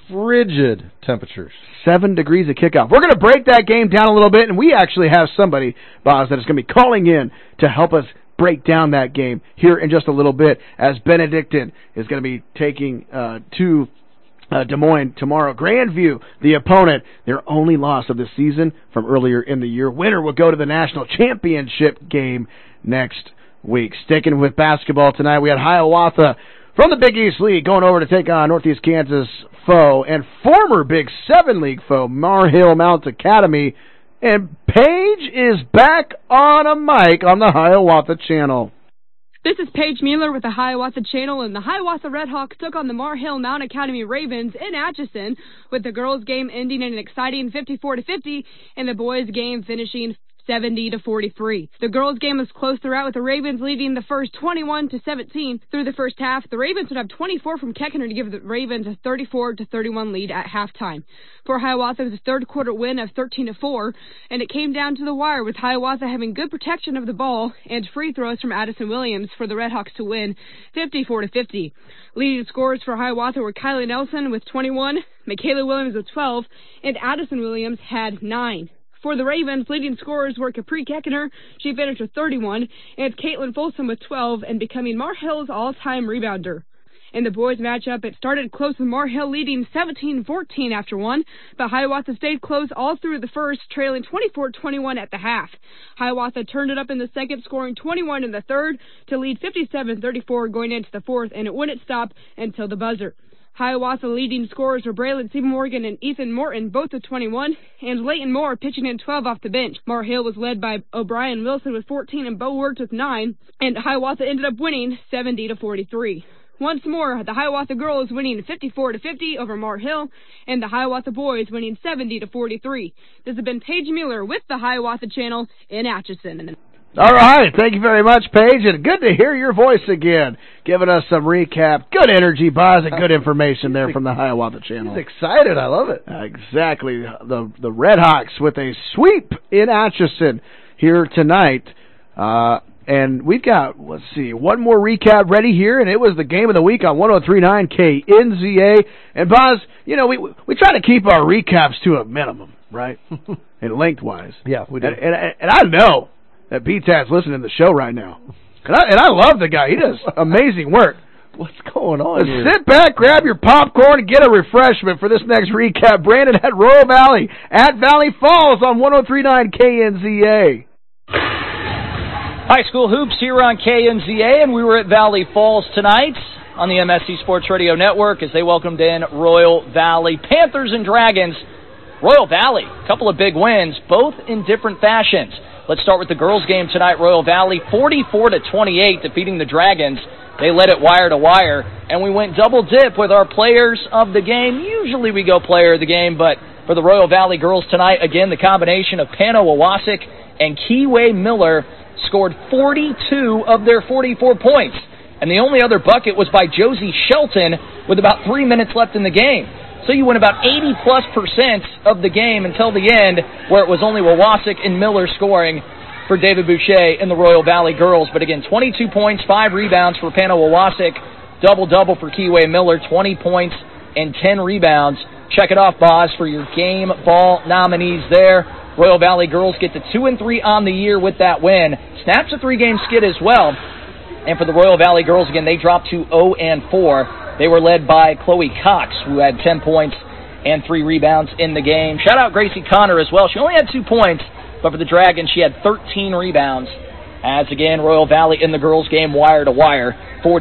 frigid temperatures. 7 degrees at kickoff. We're going to break that game down a little bit, and we actually have somebody, Boz, that is going to be calling in to help us break down that game here in just a little bit, as Benedictine is going to be taking to Des Moines tomorrow. Grandview, the opponent, their only loss of the season from earlier in the year. Winner will go to the national championship game next week. Sticking with basketball tonight, we had Hiawatha from the Big East League going over to take on Northeast Kansas foe and former Big 7 League foe, Marhill Mount Academy. And Paige is back on a mic on the Hiawatha Channel. This is Paige Mueller with the Hiawatha Channel, and the Hiawatha Redhawks took on the Marhill Mount Academy Ravens in Atchison, with the girls' game ending in an exciting 54-50 and the boys' game finishing 70-43. The girls' game was close throughout, with the Ravens leading the first 21-17 through the first half. The Ravens would have 24 from Keckener to give the Ravens a 34-31 lead at halftime. For Hiawatha, it was a third quarter win of 13-4, and it came down to the wire, with Hiawatha having good protection of the ball and free throws from Addison Williams for the Redhawks to win 54-50. Leading scorers for Hiawatha were Kylie Nelson with 21, Michaela Williams with 12, and Addison Williams had 9. For the Ravens, leading scorers were Capri Keckener. She finished with 31, and Caitlin Folsom with 12, and becoming Marhill's all-time rebounder. In the boys matchup, it started close with Mar Hill leading 17-14 after one, but Hiawatha stayed close all through the first, trailing 24-21 at the half. Hiawatha turned it up in the second, scoring 21 in the third to lead 57-34 going into the fourth, and it wouldn't stop until the buzzer. Hiawatha leading scorers were Braylon Seymour-Morgan and Ethan Morton, both with 21, and Leighton Moore pitching in 12 off the bench. Mar Hill was led by O'Brien Wilson with 14 and Bo Works with 9, and Hiawatha ended up winning 70-43. Once more, the Hiawatha girls winning 54-50 over Mar Hill, and the Hiawatha boys winning 70-43. This has been Paige Mueller with the Hiawatha Channel in Atchison. All right, thank you very much, Paige, and good to hear your voice again, giving us some recap. Good energy, Boz, and good information there from the Hiawatha Channel. He's excited. I love it. Exactly. The Red Hawks with a sweep in Atchison here tonight. And we've got, let's see, one more recap ready here, and it was the game of the week on 103.9 KNZA. And, Boz, you know, we try to keep our recaps to a minimum, right? And lengthwise. Yeah, we do. And I know that B-Tad's listening to the show right now. And I love the guy. He does amazing work. What's going on here? Sit back, grab your popcorn, and get a refreshment for this next recap. Brandon at Royal Valley, at Valley Falls on 103.9 KNZA. High school hoops here on KNZA, and we were at Valley Falls tonight on the MSC Sports Radio Network as they welcomed in Royal Valley. Panthers and Dragons. Royal Valley, a couple of big wins, both in different fashions. Let's start with the girls' game tonight. Royal Valley 44-28, defeating the Dragons. They led it wire to wire, and we went double dip with our players of the game. Usually we go player of the game, but for the Royal Valley girls tonight, again, the combination of Pano Wawasek and Keyway Miller scored 42 of their 44 points. And the only other bucket was by Josie Shelton with about 3 minutes left in the game. So you win about 80+% of the game until the end, where it was only Wawasek and Miller scoring for David Boucher and the Royal Valley girls. But again, 22 points, 5 rebounds for Pano Wawasek, double-double for Keyway Miller, 20 points and 10 rebounds. Check it off, Boz, for your game ball nominees there. Royal Valley girls get to 2-3 on the year with that win. Snaps a 3-game skid as well. And for the Royal Valley girls, again, they dropped to 0-4. They were led by Chloe Cox, who had 10 points and 3 rebounds in the game. Shout out Gracie Connor as well. She only had 2 points, but for the Dragons, she had 13 rebounds. As again, Royal Valley in the girls' game, wire to wire,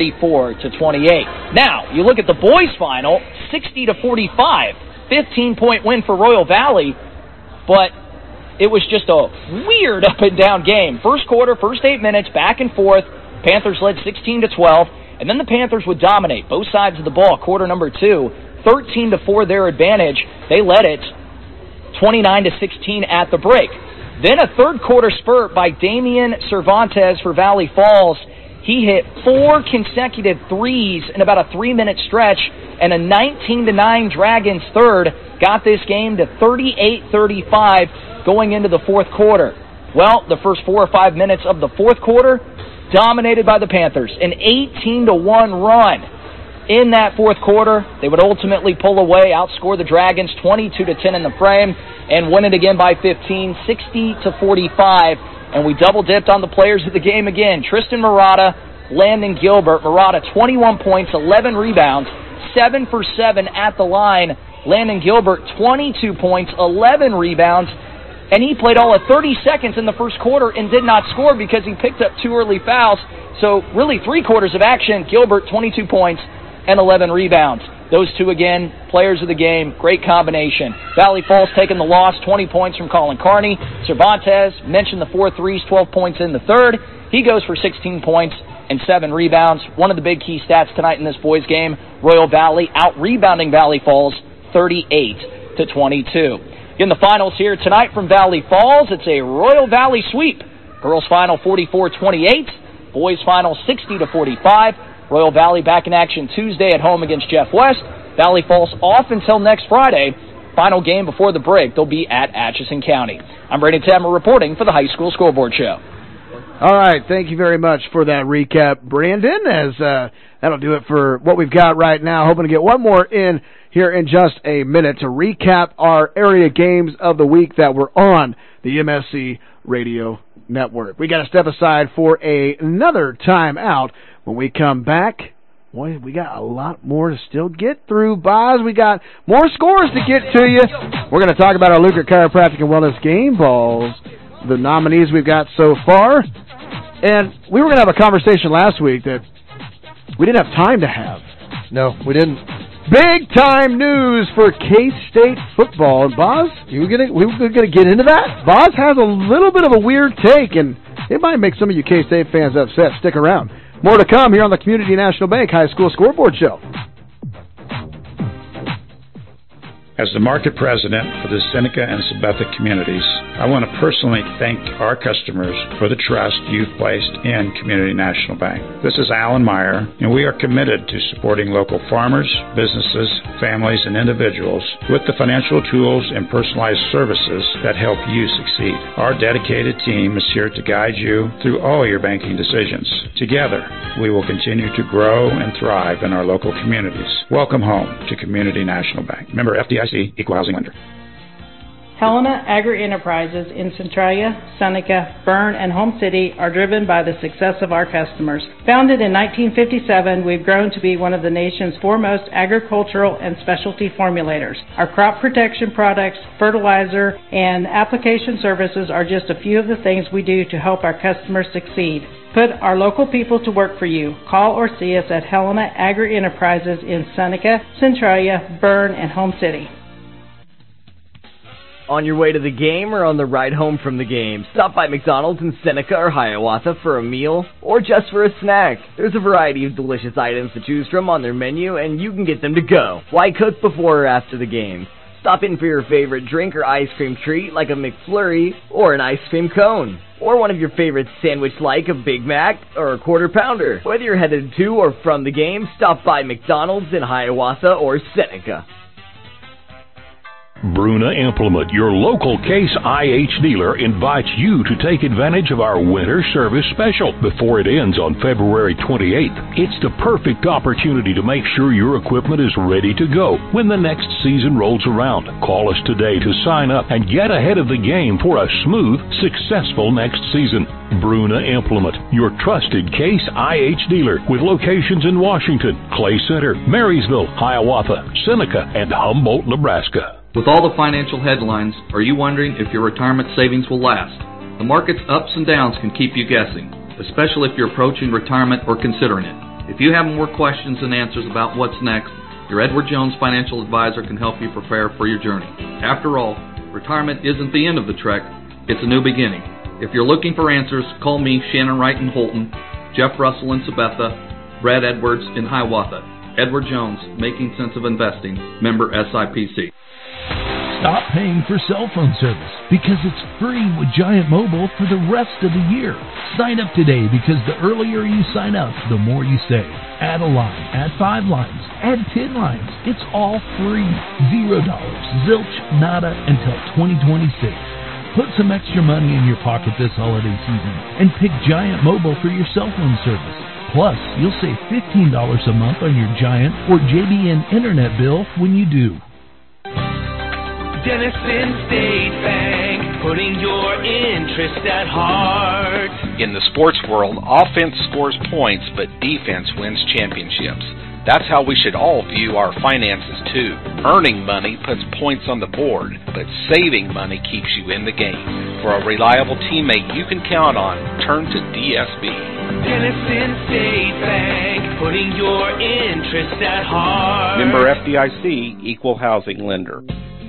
44-28. Now, you look at the boys' final, 60-45, 15-point win for Royal Valley, but it was just a weird up-and-down game. First quarter, first 8 minutes, back and forth. Panthers led 16-12. And then the Panthers would dominate both sides of the ball. Quarter number 2, 13-4 their advantage. They led it 29-16 at the break. Then a third quarter spurt by Damian Cervantes for Valley Falls. He hit 4 consecutive threes in about a 3-minute stretch, and a 19-9 Dragons third got this game to 38-35 going into the fourth quarter. Well, the first 4 or 5 minutes of the fourth quarter dominated by the Panthers, an 18-1 run. In that fourth quarter, they would ultimately pull away, outscore the Dragons 22-10 in the frame, and win it again by 15, 60-45. And we double-dipped on the players of the game again. Tristan Murata, Landon Gilbert. Murata, 21 points, 11 rebounds, 7 for 7 at the line. Landon Gilbert, 22 points, 11 rebounds. And he played all of 30 seconds in the first quarter and did not score because he picked up 2 early fouls. So really 3 quarters of action. Gilbert, 22 points and 11 rebounds. Those two, again, players of the game. Great combination. Valley Falls taking the loss, 20 points from Colin Carney. Cervantes mentioned the 4 threes, 12 points in the third. He goes for 16 points and 7 rebounds. One of the big key stats tonight in this boys' game, Royal Valley out-rebounding Valley Falls 38-22. In the finals here tonight from Valley Falls, it's a Royal Valley sweep. Girls final 44-28, boys final 60-45. Royal Valley back in action Tuesday at home against Jeff West. Valley Falls off until next Friday. Final game before the break, they'll be at Atchison County. I'm Brandon Tadmer reporting for the High School Scoreboard Show. All right, thank you very much for that recap, Brandon, as that'll do it for what we've got right now. Hoping to get one more in here in just a minute to recap our area games of the week that were on the MSC Radio Network. We got to step aside for another timeout. When we come back, Boy, we got a lot more to still get through, Boz. We got more scores to get to you. We're going to talk about our Lukert Chiropractic and Wellness game balls, the nominees we've got so far. And we were going to have a conversation last week that we didn't have time to have. No, we didn't. Big-time news for K-State football. And, Boz, we were going to get into that? Boz has a little bit of a weird take, and it might make some of you K-State fans upset. Stick around. More to come here on the Community National Bank High School Scoreboard Show. As the market president for the Seneca and Sabetha communities, I want to personally thank our customers for the trust you've placed in Community National Bank. This is Alan Meyer, and we are committed to supporting local farmers, businesses, families, and individuals with the financial tools and personalized services that help you succeed. Our dedicated team is here to guide you through all your banking decisions. Together, we will continue to grow and thrive in our local communities. Welcome home to Community National Bank. Member FDIC. Equal housing lender. Helena Agri-Enterprises in Centralia, Seneca, Berne, and Home City are driven by the success of our customers. Founded in 1957, we've grown to be one of the nation's foremost agricultural and specialty formulators. Our crop protection products, fertilizer, and application services are just a few of the things we do to help our customers succeed. Put our local people to work for you. Call or see us at Helena Agri-Enterprises in Seneca, Centralia, Berne, and Home City. On your way to the game or on the ride home from the game, stop by McDonald's in Seneca or Hiawatha for a meal or just for a snack. There's a variety of delicious items to choose from on their menu, and you can get them to go. Why cook before or after the game? Stop in for your favorite drink or ice cream treat like a McFlurry or an ice cream cone. Or one of your favorite sandwich like a Big Mac or a Quarter Pounder. Whether you're headed to or from the game, stop by McDonald's in Hiawatha or Seneca. Bruna Implement, your local Case IH dealer, invites you to take advantage of our winter service special before it ends on February 28th. It's the perfect opportunity to make sure your equipment is ready to go when the next season rolls around. Call us today to sign up and get ahead of the game for a smooth, successful next season. Bruna Implement, your trusted Case IH dealer with locations in Washington, Clay Center, Marysville, Hiawatha, Seneca, and Humboldt, Nebraska. With all the financial headlines, are you wondering if your retirement savings will last? The market's ups and downs can keep you guessing, especially if you're approaching retirement or considering it. If you have more questions than answers about what's next, your Edward Jones financial advisor can help you prepare for your journey. After all, retirement isn't the end of the trek, it's a new beginning. If you're looking for answers, call me, Shannon Wright in Holton, Jeff Russell in Sabetha, Brad Edwards in Hiawatha. Edward Jones, Making Sense of Investing, member SIPC. Stop paying for cell phone service because it's free with Giant Mobile for the rest of the year. Sign up today because the earlier you sign up, the more you save. Add a line, add 5 lines, add 10 lines. It's all free. $0, zilch, nada until 2026. Put some extra money in your pocket this holiday season and pick Giant Mobile for your cell phone service. Plus, you'll save $15 a month on your Giant or JBN internet bill when you do. Denison State Bank, putting your interest at heart. In the sports world, offense scores points, but defense wins championships. That's how we should all view our finances too. Earning money puts points on the board, but saving money keeps you in the game. For a reliable teammate you can count on, turn to DSB. Denison State Bank, putting your interest at heart. Member FDIC, equal housing lender.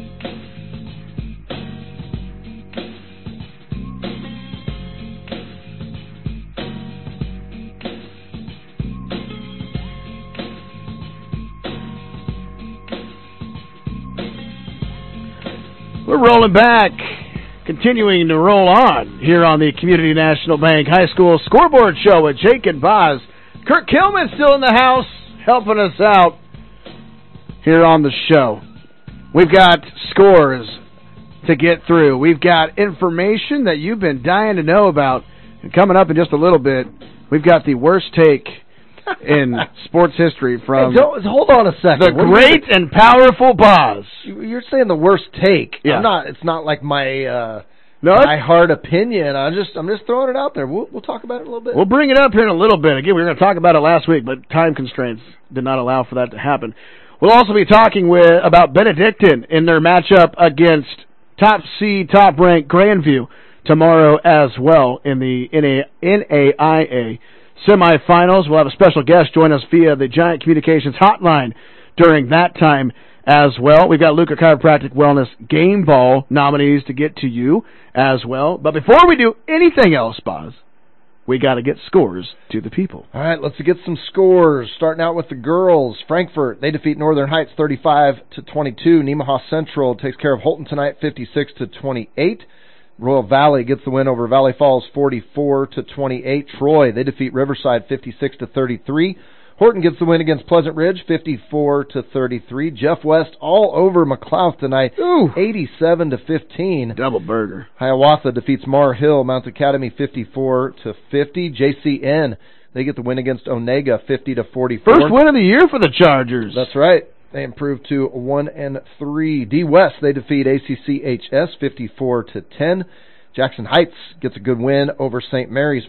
We're rolling back, continuing to roll on here on the Community National Bank High School Scoreboard Show with Jake and Boz. Kurt Kilman still in the house helping us out here on the show. We've got scores to get through. We've got information that you've been dying to know about. And coming up in just a little bit, we've got the worst take in sports history from hold on a second. The great and powerful Boz. You're saying the worst take. Yeah. It's not like my my hard opinion. I'm just throwing it out there. We'll talk about it a little bit. We'll bring it up here in a little bit. Again, we were going to talk about it last week, but time constraints did not allow for that to happen. We'll also be talking about Benedictine in their matchup against top seed, top-ranked Grandview tomorrow as well in the NAIA semifinals. We'll have a special guest join us via the Giant Communications hotline during that time as well. We've got Luker Chiropractic Wellness Game Ball nominees to get to you as well. But before we do anything else, Boz, we got to get scores to the people. All right, let's get some scores. Starting out with the girls. Frankfort, they defeat Northern Heights 35-22. Nemaha Central takes care of Holton tonight 56-28. Royal Valley gets the win over Valley Falls 44-28. Troy, they defeat Riverside 56-33. Horton gets the win against Pleasant Ridge 54-33. Jeff West all over McLouth tonight 87-15. Double burger. Hiawatha defeats Mar Hill Mount Academy 54-50. JCN, they get the win against Onega 50-44. First win of the year for the Chargers. That's right. They improved to 1-3. D West, they defeat ACCHS 54-10. Jackson Heights gets a good win over St. Mary's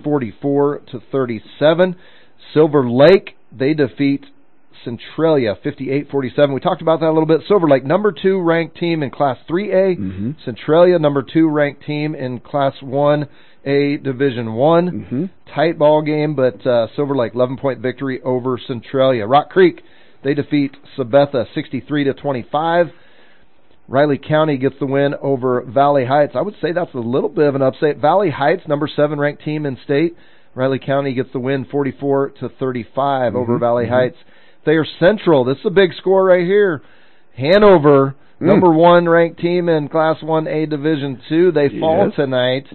44-37. Silver Lake, they defeat Centralia 58-47. We talked about that a little bit. Silver Lake, number 2 ranked team in Class 3A. Mm-hmm. Centralia, number 2 ranked team in Class 1A Division 1. Mm-hmm. Tight ball game, but Silver Lake 11-point victory over Centralia. Rock Creek, they defeat Sabetha 63-25. Riley County gets the win over Valley Heights. I would say that's a little bit of an upset. Valley Heights, number 7 ranked team in state. Riley County gets the win 44-35 over Valley Heights. Thayer Central, this is a big score right here. Hanover, number 1 ranked team in Class 1A Division 2. They fall tonight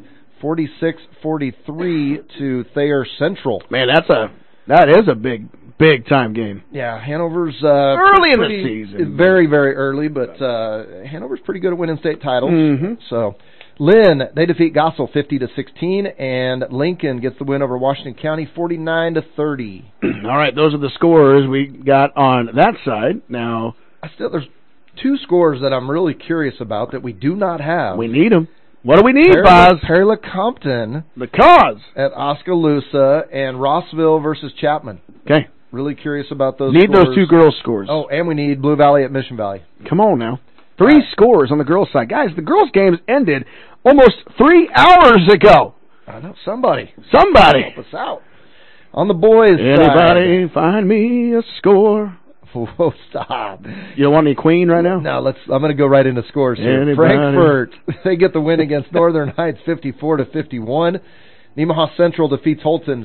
46-43 to Thayer Central. Man, that is a big time game. Yeah, Hanover's early in the season. Very, very early, but Hanover's pretty good at winning state titles. Mm-hmm. So Lynn, they defeat Gossel 50-16, and Lincoln gets the win over Washington County 49-30. All right, those are the scores we got on that side. Now, there's 2 scores that I'm really curious about that we do not have. We need them. What do we need, Boz? Perla Compton. The cause. At Oskaloosa and Rossville versus Chapman. Okay. Really curious about those Need scores. those 2 girls' scores. Oh, and we need Blue Valley at Mission Valley. Come on now. 3 scores on the girls' side. Guys, the girls' games ended almost 3 hours ago. I know. Somebody. Help us out. On the boys' Anybody side. find me a score? Whoa, stop. You don't want any Queen right now? No, I'm going to go right into scores here. Anybody? Frankfort, they get the win against Northern Heights 54-51. Nemaha Central defeats Holton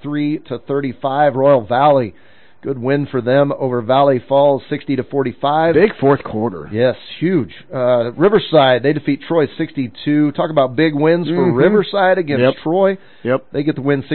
53-35. Royal Valley, good win for them over Valley Falls 60-45. Big fourth quarter. Yes, huge. Riverside, they defeat Troy 62. Talk about big wins for Riverside against Troy. Yep. They get the win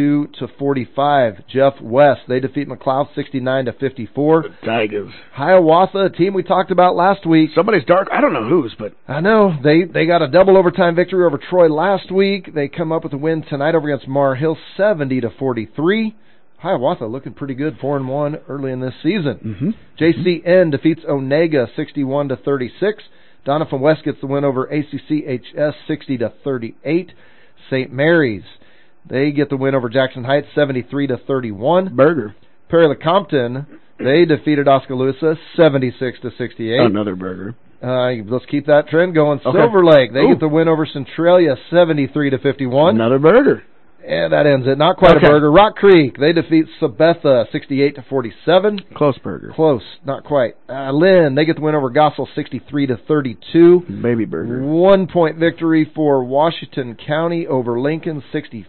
62-45. Jeff West, they defeat McLouth 69-54. The Tigers. Hiawatha, a team we talked about last week. Somebody's dark. I don't know whose, but I know. They got a double overtime victory over Troy last week. They come up with a win tonight over against Mar Hill 70-43. Hiawatha looking pretty good, 4-1 early in this season. JCN defeats Onega 61-36. Donovan West gets the win over ACCHS 60-38. St. Mary's, they get the win over Jackson Heights 73-31. Burger. Perry LeCompton, they defeated Oskaloosa 76-68. Another burger. Let's keep that trend going. Okay. Silver Lake, they get the win over Centralia 73-51. Another burger. And that ends it. Not quite a burger. Rock Creek, they defeat Sabetha 68-47. Close burger. Close, not quite. Lynn, they get the win over Gossel 63-32. Baby burger. 1-point victory for Washington County over Lincoln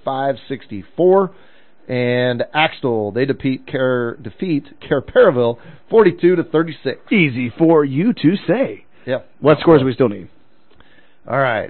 65-64. And Axtell, they defeat Care Periville 42-36. Easy for you to say. Yep. What scores do we still need? All right.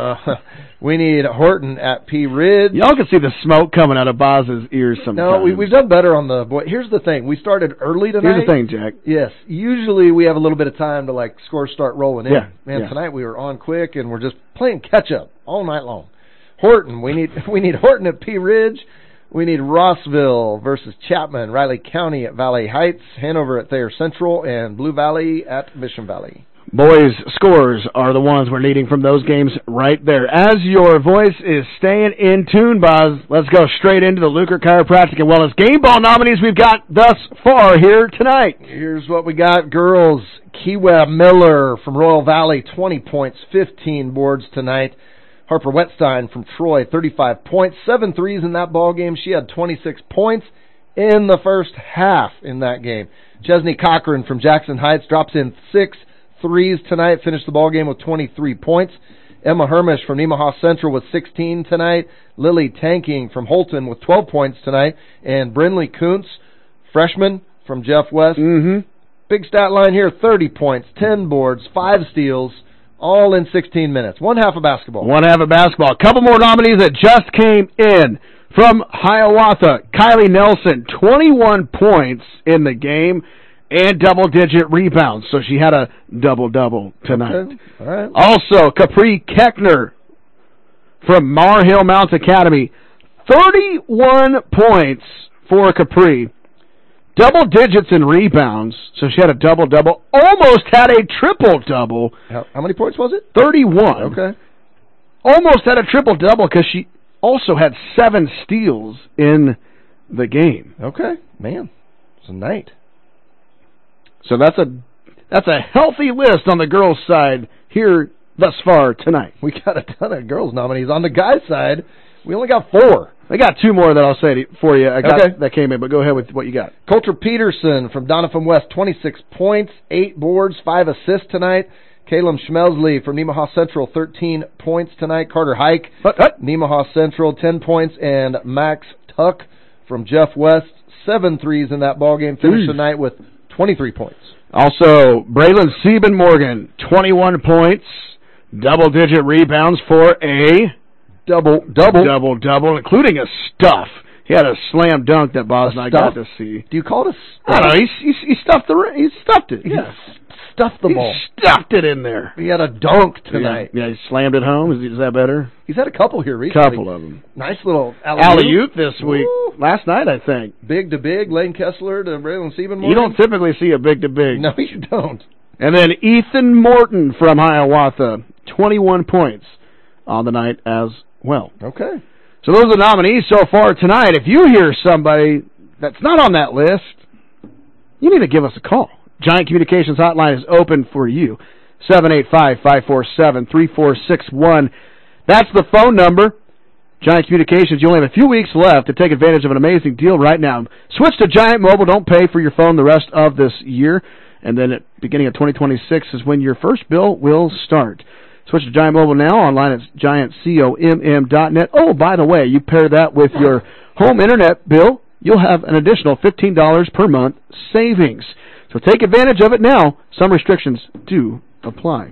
We need Horton at Pea Ridge. Y'all can see the smoke coming out of Boz's ears sometimes. No, we've done better on the boy. Here's the thing. We started early tonight. Here's the thing, Jack. Yes. Usually we have a little bit of time to scores start rolling in. Yeah. Man, tonight we were on quick and we're just playing catch up all night long. Horton, we need Horton at Pea Ridge. We need Rossville versus Chapman, Riley County at Valley Heights, Hanover at Thayer Central, and Blue Valley at Mission Valley. Boys' scores are the ones we're needing from those games right there. As your voice is staying in tune, Boz, let's go straight into the Luker Chiropractic and Wellness Game Ball nominees we've got thus far here tonight. Here's what we got. Girls, Kiwa Miller from Royal Valley, 20 points, 15 boards tonight. Harper Wetstein from Troy, 35 points, 7 threes in that ball game. She had 26 points in the first half in that game. Chesney Cochran from Jackson Heights drops in 6 threes tonight, finished the ball game with 23 points. Emma Hermish from Nemaha Central with 16 tonight. Lily Tanking from Holton with 12 points tonight. And Brinley Kuntz, freshman from Jeff West. Big stat line here, 30 points, 10 boards, 5 steals, all in 16 minutes. One half of basketball. One half of basketball. A couple more nominees that just came in. From Hiawatha, Kylie Nelson, 21 points in the game and double-digit rebounds. So she had a double-double tonight. Okay. All right. Also, Capri Keckner from Mar Hill Mounts Academy, 31 points for Capri. Double digits in rebounds, so she had a double-double. Almost had a triple-double. How many points was it? 31. Okay. Almost had a triple-double because she also had 7 steals in the game. Okay. Man, it's a night. So that's a healthy list on the girls' side here thus far tonight. We got a ton of girls nominees. On the guys' side, we only got 4. I got 2 more that I'll say for you. That came in, but go ahead with what you got. Coulter Peterson from Doniphan West, 26 points, 8 boards, 5 assists tonight. Caleb Schmelsley from Nemaha Central, 13 points tonight. Carter Hike, Nemaha Central, 10 points. And Max Tuck from Jeff West, 7 threes in that ballgame. Finished the night with 23 points. Also, Braylon Sieben-Morgan, 21 points, double-digit rebounds for a double, including a stuff. He had a slam dunk that Boz and I got to see. Do you call it a stuff? I don't know. He stuffed it. Yeah, stuffed the ball. He stuffed it in there. He had a dunk tonight. Yeah, he slammed it home. Is that better? He's had a couple here recently. Couple of them. Nice little alley-oop this week. Woo. Last night, I think. Big to big, Lane Kessler to Braylon Sieben-Morgan. You don't typically see a big to big. No, you don't. And then Ethan Morton from Hiawatha, 21 points on the night as well. Okay. So those are the nominees so far tonight. If you hear somebody that's not on that list, you need to give us a call. Giant Communications Hotline is open for you. 785-547-3461. That's the phone number. Giant Communications, you only have a few weeks left to take advantage of an amazing deal right now. Switch to Giant Mobile. Don't pay for your phone the rest of this year. And then at the beginning of 2026 is when your first bill will start. Switch to Giant Mobile now, online at giantcomm.net. Oh, by the way, you pair that with your home internet bill, you'll have an additional $15 per month savings. So take advantage of it now. Some restrictions do apply.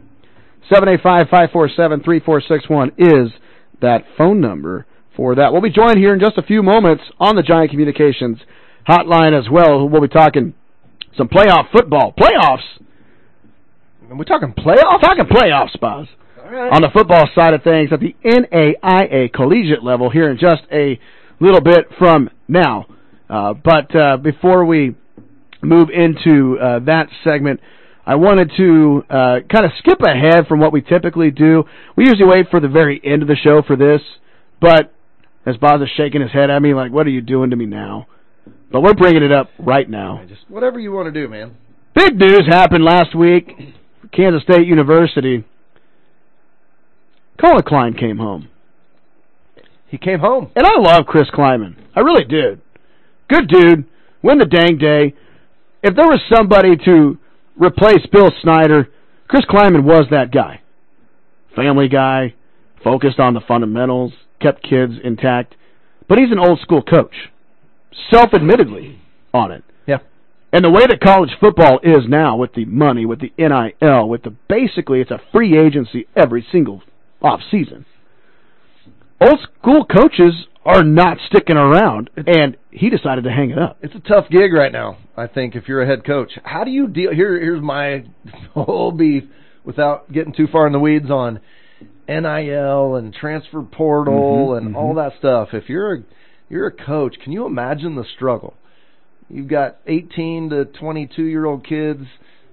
785-547-3461 is that phone number for that. We'll be joined here in just a few moments on the Giant Communications hotline as well. We'll be talking some playoff football. Playoffs? Are we talking playoffs? Talking playoffs, Boz. Right. On the football side of things at the NAIA collegiate level here in just a little bit from now. But before we move into that segment, I wanted to kind of skip ahead from what we typically do. We usually wait for the very end of the show for this, but as Boz is shaking his head at me like, what are you doing to me now? But we're bringing it up right now. Just whatever you want to do, man. Big news happened last week. Kansas State University. Colin Klein came home. He came home. And I love Chris Kleiman. I really did. Good dude. Win the dang day. If there was somebody to replace Bill Snyder, Chris Kleiman was that guy. Family guy, focused on the fundamentals, kept kids intact. But he's an old school coach. Self-admittedly on it. Yeah. And the way that college football is now with the money, with the NIL, with the basically it's a free agency every single off season. Old school coaches are not sticking around, and he decided to hang it up. It's a tough gig right now, I think, if you're a head coach. How do you deal? Here's my whole beef without getting too far in the weeds on NIL and transfer portal and all that stuff. If you're a coach, can you imagine the struggle? You've got 18 to 22-year-old kids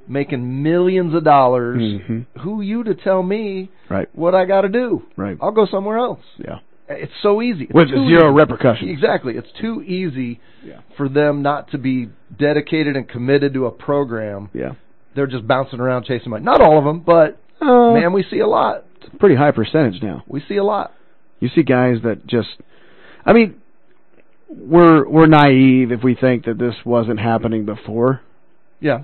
making millions of dollars. Who you to tell me what I got to do? Right. I'll go somewhere else. Yeah. It's so easy. It's With too zero easy. repercussions. Exactly. It's too easy for them not to be dedicated and committed to a program. Yeah. They're just bouncing around chasing money. Not all of them, but, man, we see a lot. It's a pretty high percentage now. We see a lot. You see guys that just, I mean, we're naive if we think that this wasn't happening before. Yeah.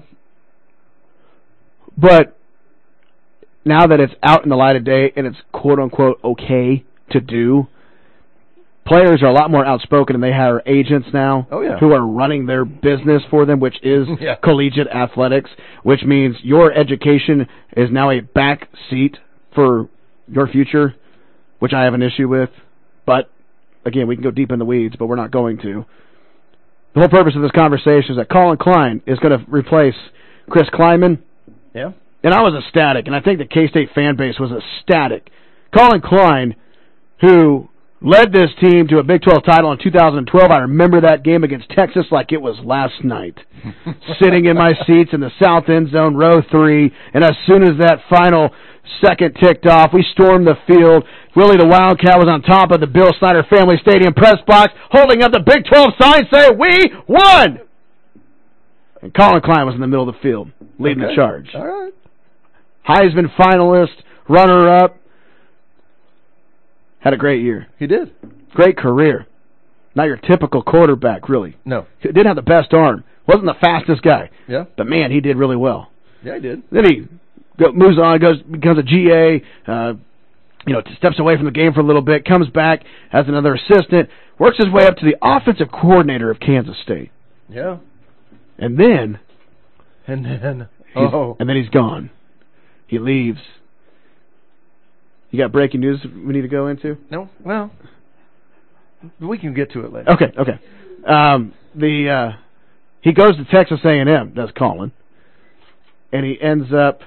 But now that it's out in the light of day and it's quote-unquote okay to do, players are a lot more outspoken, and they have agents now who are running their business for them, which is collegiate athletics, which means your education is now a back seat for your future, which I have an issue with. But, again, we can go deep in the weeds, but we're not going to. The whole purpose of this conversation is that Colin Klein is going to replace Chris Kleiman. Yeah. And I was ecstatic, and I think the K-State fan base was ecstatic. Colin Klein, who led this team to a Big 12 title in 2012. I remember that game against Texas like it was last night. Sitting in my seats in the south end zone, row 3, and as soon as that final second ticked off, we stormed the field. Willie the Wildcat was on top of the Bill Snyder Family Stadium press box, holding up the Big 12 sign saying, "We won!" And Colin Klein was in the middle of the field, leading the charge. All right. Heisman finalist, runner-up. Had a great year. He did. Great career. Not your typical quarterback, really. No. He did have the best arm. Wasn't the fastest guy. Yeah. But, man, he did really well. Yeah, he did. Then he moves on, becomes a GA, steps away from the game for a little bit, comes back, has another assistant, works his way up to the offensive coordinator of Kansas State. Yeah. And then he's gone. He leaves. You got breaking news we need to go into? No. Well, we can get to it later. Okay. He goes to Texas A&M, does Colin, and he ends up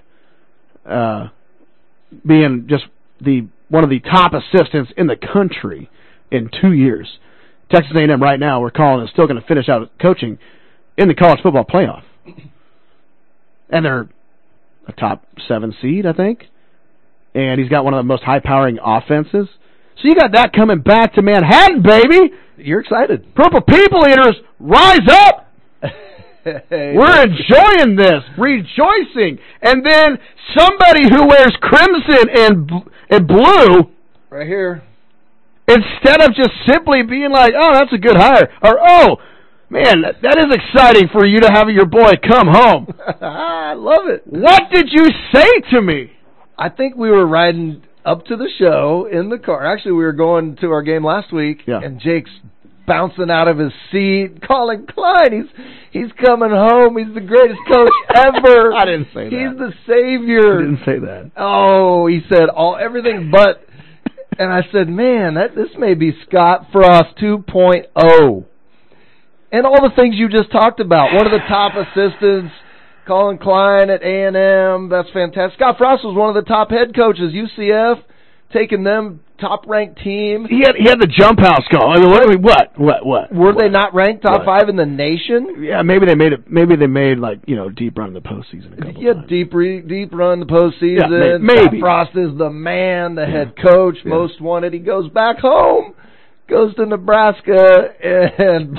being just one of the top assistants in the country in 2 years. Texas A&M right now, where Colin is still going to finish out coaching in the college football playoff. And they're a top 7 seed, I think. And he's got one of the most high-powering offenses. So you got that coming back to Manhattan, baby. You're excited. Purple People Eaters, rise up! We're enjoying this, rejoicing. And then somebody who wears crimson and blue, right here, instead of just simply being like, "Oh, that's a good hire," or "Oh, man, that is exciting for you to have your boy come home." I love it. What did you say to me? I think we were riding up to the show in the car. Actually, we were going to our game last week, and Jake's bouncing out of his seat, calling Klein. He's coming home. He's the greatest coach ever. I didn't say that. He's the savior. You didn't say that. Oh, he said everything but. And I said, man, this may be Scott Frost 2.0. And all the things you just talked about. One of the top assistants, Colin Klein at A&M. That's fantastic. Scott Frost was one of the top head coaches, UCF, taking them top-ranked team. He had the jump house going. I mean, what? Were they not ranked top 5 in the nation? Yeah, maybe they made it. Maybe they made deep run in the postseason. Deep run in the postseason. Yeah, maybe. Scott Frost is the man, the head coach, most wanted. He goes back home, goes to Nebraska, and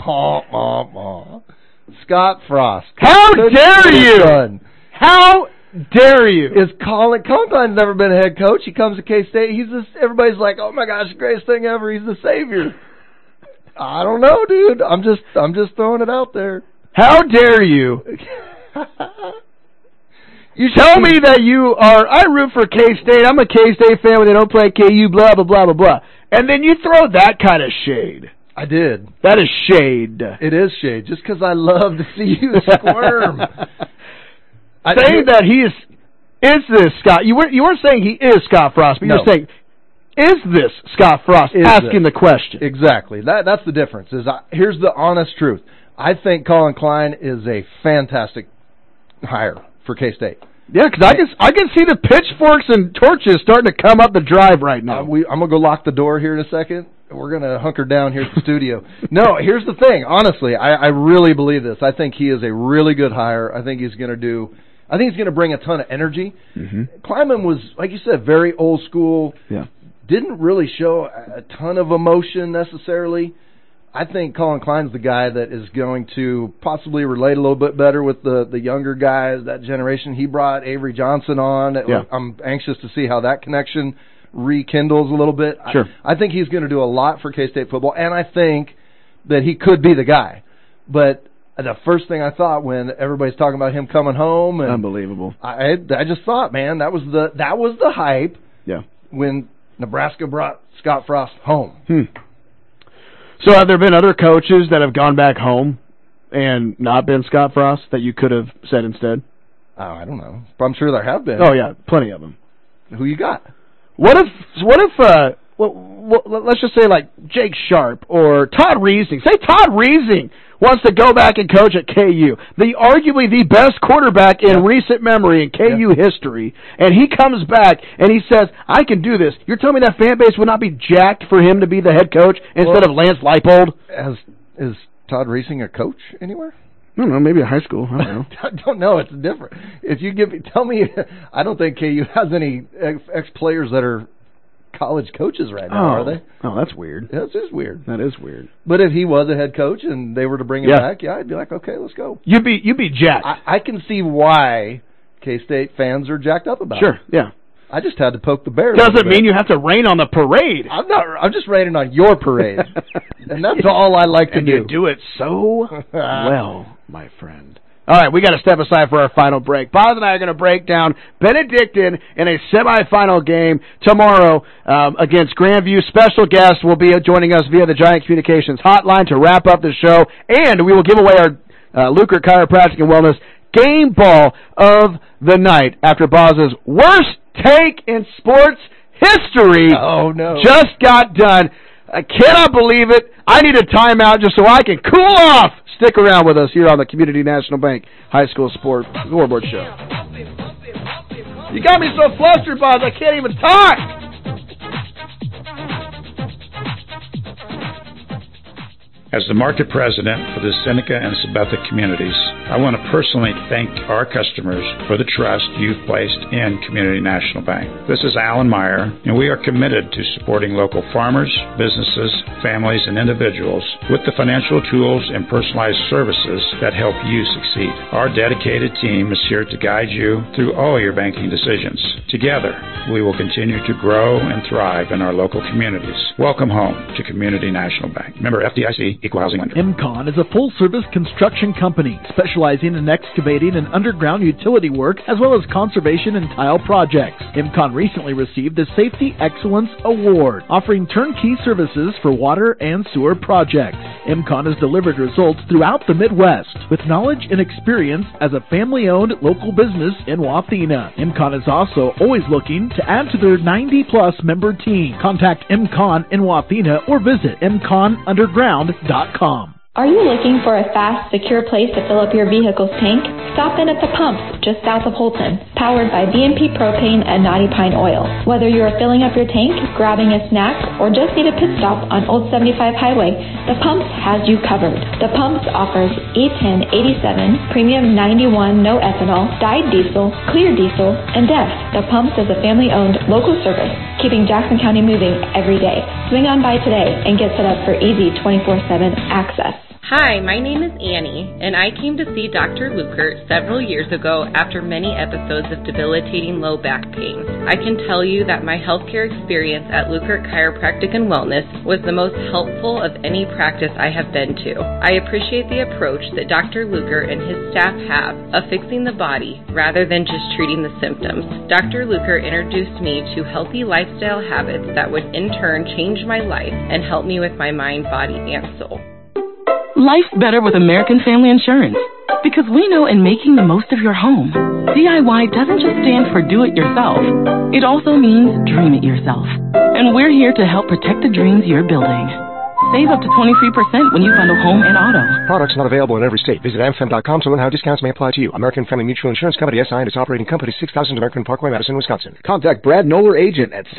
Scott Frost. How dare you? How dare you? Is Colin Klein's never been a head coach. He comes to K-State. Everybody's like, "Oh my gosh, greatest thing ever. He's the savior." I don't know, dude. I'm just throwing it out there. How dare you? You tell me that I root for K-State. I'm a K-State fan when they don't play KU, blah, blah, blah, blah, blah. And then you throw that kind of shade. I did. That is shade. It is shade, just because I love to see you squirm. Saying that he is this Scott? You weren't saying he is Scott Frost, but you're saying, is this Scott Frost? Asking the question. Exactly. That's the difference. Here's the honest truth. I think Colin Klein is a fantastic hire for K-State. Yeah, because I can see the pitchforks and torches starting to come up the drive right now. I'm gonna go lock the door here in a second. We're gonna hunker down here at the studio. No, here's the thing. Honestly, I really believe this. I think he is a really good hire. I think he's gonna do. I think he's going to bring a ton of energy. Mm-hmm. Kleiman was, like you said, very old school. Yeah. Didn't really show a ton of emotion necessarily. I think Colin Klein's the guy that is going to possibly relate a little bit better with the younger guys, that generation. He brought Avery Johnson on. Yeah. I'm anxious to see how that connection rekindles a little bit. Sure. I think he's going to do a lot for K-State football, and I think that he could be the guy. But the first thing I thought when everybody's talking about him coming home, and unbelievable. I just thought, man, that was the hype. Yeah. When Nebraska brought Scott Frost home. So have there been other coaches that have gone back home and not been Scott Frost that you could have said instead? Oh, I don't know. But I'm sure there have been. Oh yeah, plenty of them. Who you got? Let's just say like Jake Sharp or Todd Reesing. Say Todd Reesing wants to go back and coach at KU, arguably the best quarterback in recent memory in KU history, and he comes back and he says, I can do this. You're telling me that fan base would not be jacked for him to be the head coach instead of Lance Leipold? Is Todd Reesing a coach anywhere? I don't know, maybe a high school. I don't know. I don't know. It's different. If you tell me, I don't think KU has any ex-players that are college coaches right now, are they? Oh, that's weird. That's just weird. That is weird. But if he was a head coach and they were to bring him back, I'd be like, okay, let's go. You'd be jacked. I can see why K-State fans are jacked up about it. Sure, yeah. I just had to poke the bear. Doesn't mean you have to rain on the parade. I'm just raining on your parade. And that's all I like to do. You do it so well, my friend. All right, we got to step aside for our final break. Boz and I are going to break down Benedictine in a semifinal game tomorrow against Grandview. Special guest will be joining us via the Giant Communications hotline to wrap up the show, and we will give away our Lukert Chiropractic and Wellness game ball of the night after Boz's worst take in sports history. Oh, no. Just got done. I cannot believe it. I need a timeout just so I can cool off. Stick around with us here on the Community National Bank High School Sport Scoreboard Show. You got me so flustered, Boz, I can't even talk. As the market president for the Seneca and Sabetha communities, I want to personally thank our customers for the trust you've placed in Community National Bank. This is Alan Meyer, and we are committed to supporting local farmers, businesses, families, and individuals with the financial tools and personalized services that help you succeed. Our dedicated team is here to guide you through all your banking decisions. Together, we will continue to grow and thrive in our local communities. Welcome home to Community National Bank. Member FDIC. Equal housing lender. MCON is a full-service construction company specializing in excavating and underground utility work as well as conservation and tile projects. MCON recently received the Safety Excellence Award, offering turnkey services for water and sewer projects. MCON has delivered results throughout the Midwest with knowledge and experience as a family-owned local business in Wathena. MCON is also always looking to add to their 90-plus member team. Contact MCON in Wathena or visit mconunderground.com. Are you looking for a fast, secure place to fill up your vehicle's tank? Stop in at the pumps just south of Holton, powered by BNP Propane and Knotty Pine Oil. Whether you are filling up your tank, grabbing a snack, or just need a pit stop on Old 75 Highway, the Pumps has you covered. The Pumps offers E10 87, Premium 91 no ethanol, dyed diesel, clear diesel, and DEF. The Pumps is a family-owned local service, keeping Jackson County moving every day. Swing on by today and get set up for easy 24/7 access. Hi, my name is Annie, and I came to see Dr. Lukert several years ago after many episodes of debilitating low back pain. I can tell you that my healthcare experience at Lukert Chiropractic and Wellness was the most helpful of any practice I have been to. I appreciate the approach that Dr. Lukert and his staff have of fixing the body rather than just treating the symptoms. Dr. Lukert introduced me to healthy lifestyle habits that would in turn change my life and help me with my mind, body, and soul. Life's better with American Family Insurance. Because we know in making the most of your home, DIY doesn't just stand for do it yourself. It also means dream it yourself. And we're here to help protect the dreams you're building. Save up to 23% when you bundle home and auto. Products not available in every state. Visit amfam.com to learn how discounts may apply to you. American Family Mutual Insurance Company, SI, and its operating company, 6000 American Parkway, Madison, Wisconsin. Contact Brad Noller, agent at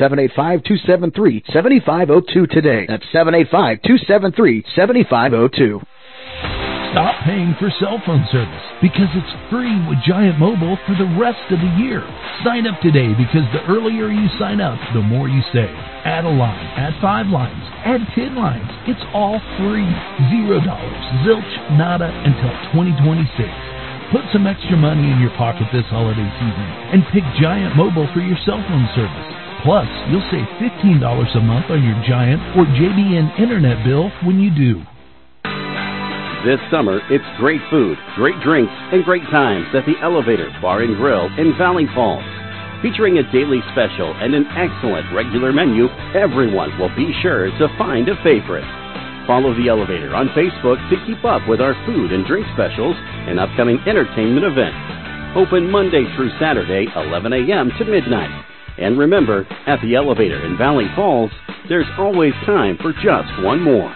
785-273-7502 today. That's 785-273-7502. Stop paying for cell phone service because it's free with Giant Mobile for the rest of the year. Sign up today because the earlier you sign up, the more you save. Add a line, add 5 lines, add 10 lines. It's all free. $0, zilch, nada until 2026. Put some extra money in your pocket this holiday season and pick Giant Mobile for your cell phone service. Plus, you'll save $15 a month on your Giant or JBN internet bill when you do. This summer, it's great food, great drinks, and great times at the Elevator Bar and Grill in Valley Falls. Featuring a daily special and an excellent regular menu, everyone will be sure to find a favorite. Follow the Elevator on Facebook to keep up with our food and drink specials and upcoming entertainment events. Open Monday through Saturday, 11 a.m. to midnight. And remember, at the Elevator in Valley Falls, there's always time for just one more.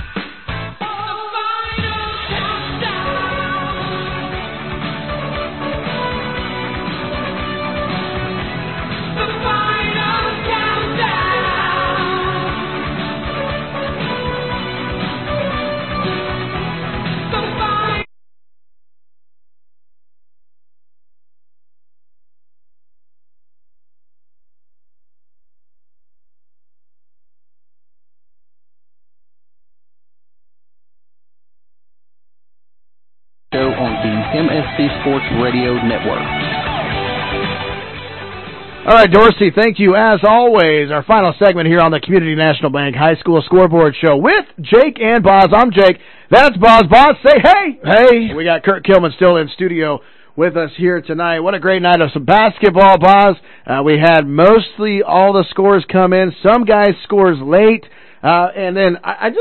On the MSC Sports Radio Network. All right, Dorsey, thank you as always. Our final segment here on the Community National Bank High School Scoreboard Show with Jake and Boz. I'm Jake. That's Boz. Boz, say hey. Hey. We got Kurt Kilman still in studio with us here tonight. What a great night of some basketball, Boz. We had mostly all the scores come in. Some guys scores late. And then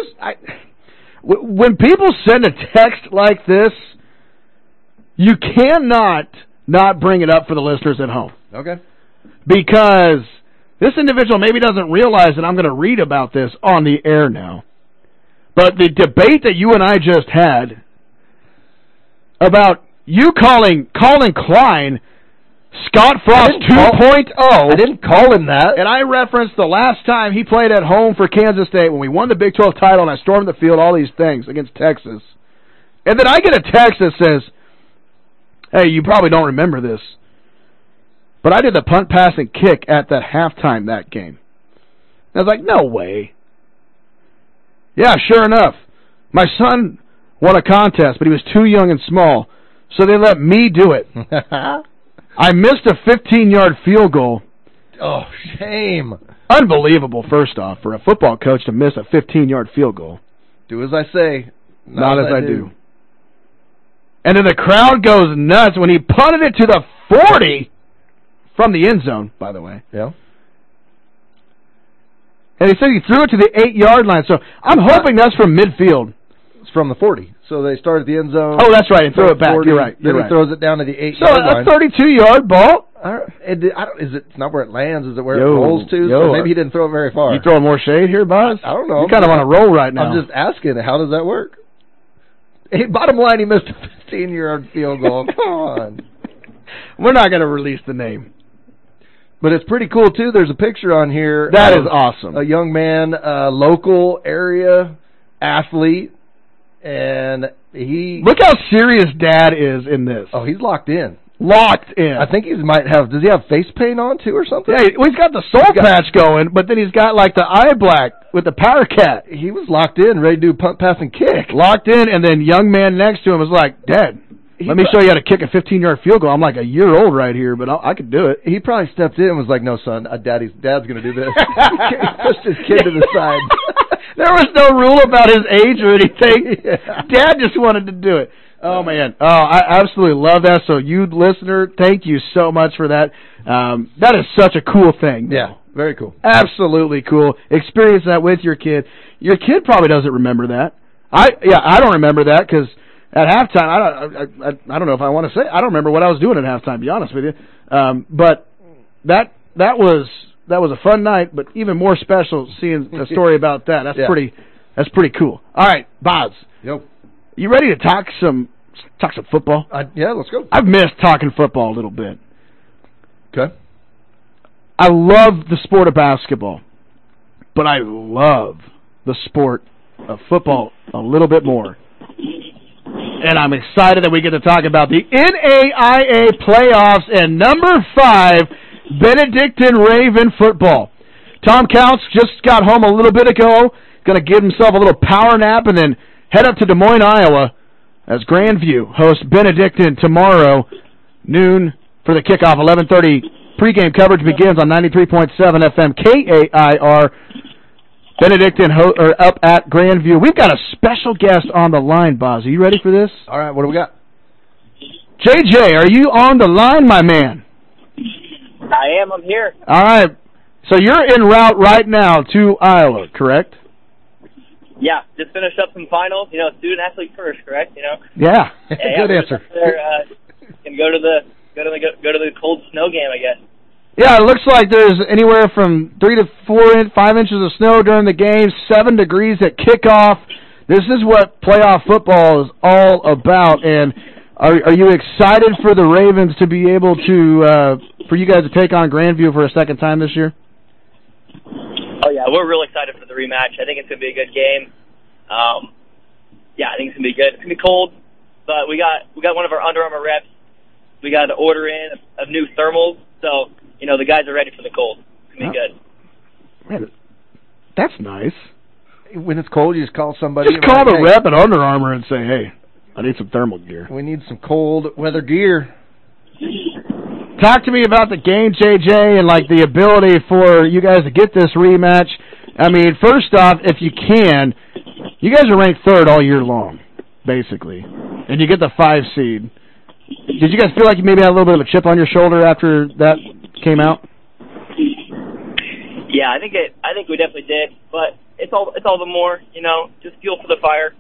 when people send a text like this, you cannot not bring it up for the listeners at home. Okay. Because this individual maybe doesn't realize that I'm going to read about this on the air now. But the debate that you and I just had about you calling Klein Scott Frost 2.0. I didn't call him that. And I referenced the last time he played at home for Kansas State when we won the Big 12 title and I stormed the field, all these things against Texas. And then I get a text that says, hey, you probably don't remember this, but I did the punt, pass, and kick at the halftime that game. And I was like, no way. Yeah, sure enough. My son won a contest, but he was too young and small, so they let me do it. I missed a 15-yard field goal. Oh, shame. Unbelievable, first off, for a football coach to miss a 15-yard field goal. Do as I say, not as I do. And then the crowd goes nuts when he punted it to the 40 from the end zone, by the way. Yeah. And he said he threw it to the 8-yard line. So I'm hoping that's from midfield. It's from the 40. So they start at the end zone. Oh, that's right, and throw it back. 40, you're right. Then he throws it down to the 8-yard line. So a 32-yard ball. It's not where it lands. Is it where it rolls to? So maybe he didn't throw it very far. You throwing more shade here, Boz? I don't know. You're kind of on a roll right now. I'm just asking, how does that work? Hey, bottom line, he missed a 15-yard field goal. Come on. We're not going to release the name. But it's pretty cool, too. There's a picture on here. That is awesome. A young man, local area athlete, and he... Look how serious Dad is in this. Oh, he's locked in. Locked in. I think he might have... Does he have face paint on, too, or something? Yeah, he's got the soul patch going, but then he's got, like, the eye black with the power cat. He was locked in, ready to do punt, pass, and kick. Locked in, and then young man next to him was like, Dad, let me show you how to kick a 15-yard field goal. I'm like a year old right here, but I could do it. He probably stepped in and was like, no, son, Dad's going to do this. He pushed his kid to the side. There was no rule about his age or anything. Yeah. Dad just wanted to do it. Oh, man. Oh, I absolutely love that. So you, listener, thank you so much for that. That is such a cool thing. Yeah, very cool. Absolutely cool. Experience that with your kid. Your kid probably doesn't remember that. I don't remember that because at halftime, I don't know if I want to say, I don't remember what I was doing at halftime, to be honest with you. But that was a fun night, but even more special seeing a story about that. That's pretty cool. All right, Boz. Yep. You ready to talk some football? Yeah, let's go. I've missed talking football a little bit. Okay. I love the sport of basketball, but I love the sport of football a little bit more. And I'm excited that we get to talk about the NAIA playoffs and number 5 Benedictine Raven football. Tom Counts just got home a little bit ago, going to give himself a little power nap and then head up to Des Moines, Iowa, as Grandview hosts Benedictine tomorrow, noon for the kickoff. 11:30 pregame coverage begins on 93.7 FM KAIR. Benedictine up at Grandview. We've got a special guest on the line, Boz. Are you ready for this? All right, what do we got? JJ, are you on the line, my man? I am. I'm here. All right. So you're en route right now to Iowa, correct? Yeah, just finished up some finals. Student athlete first, correct? Yeah. Good answer. Can go to the cold snow game, I guess. Yeah, it looks like there's anywhere from 3 to 5 inches of snow during the game, 7 degrees at kickoff. This is what playoff football is all about. And are you excited for the Ravens to be able to, for you guys to take on Grandview for a second time this year? Oh yeah, we're real excited for the rematch. I think it's gonna be a good game. I think it's gonna be good. It's gonna be cold, but we got one of our Under Armour reps. We got an order in of new thermals, so the guys are ready for the cold. It's gonna be good. Man, that's nice. When it's cold, you just call somebody. Just call the rep at Under Armour and say, "Hey, I need some thermal gear. We need some cold weather gear." Talk to me about the game, JJ, and the ability for you guys to get this rematch. I mean, first off, if you can, you guys are ranked 3rd all year long, basically, and you get the 5 seed. Did you guys feel like you maybe had a little bit of a chip on your shoulder after that came out? Yeah, I think we definitely did, but it's all the more, just fuel for the fire.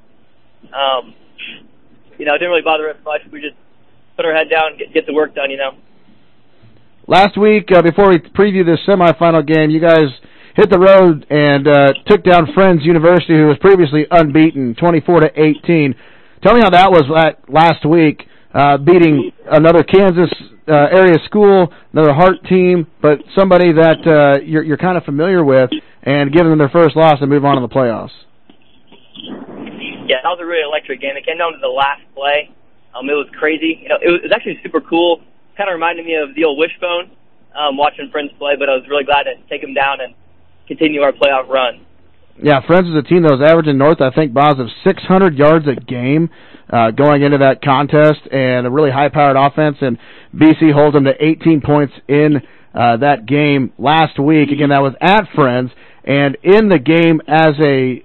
It didn't really bother us much. We just put our head down, get the work done, Last week, before we preview this semifinal game, you guys hit the road and took down Friends University, who was previously unbeaten, 24-18. Tell me how that was last week, beating another Kansas area school, another Hart team, but somebody that you're kind of familiar with, and giving them their first loss and move on to the playoffs. Yeah, that was a really electric game. It came down to the last play. It was crazy. It was actually super cool. Kind of reminded me of the old Wishbone, watching Friends play, but I was really glad to take them down and continue our playoff run. Yeah, Friends is a team that was averaging north, I think, Boz, of 600 yards a game going into that contest, and a really high-powered offense, and BC holds them to 18 points in that game last week. Again, that was at Friends, and in the game as a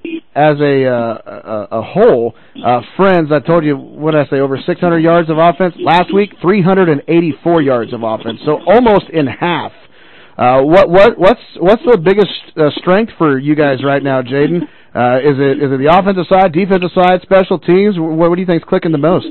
whole, Friends, I told you, what did I say, over 600 yards of offense. Last week, 384 yards of offense, so almost in half. What's the biggest strength for you guys right now, Jaden? Is it the offensive side, defensive side, special teams? What do you think is clicking the most?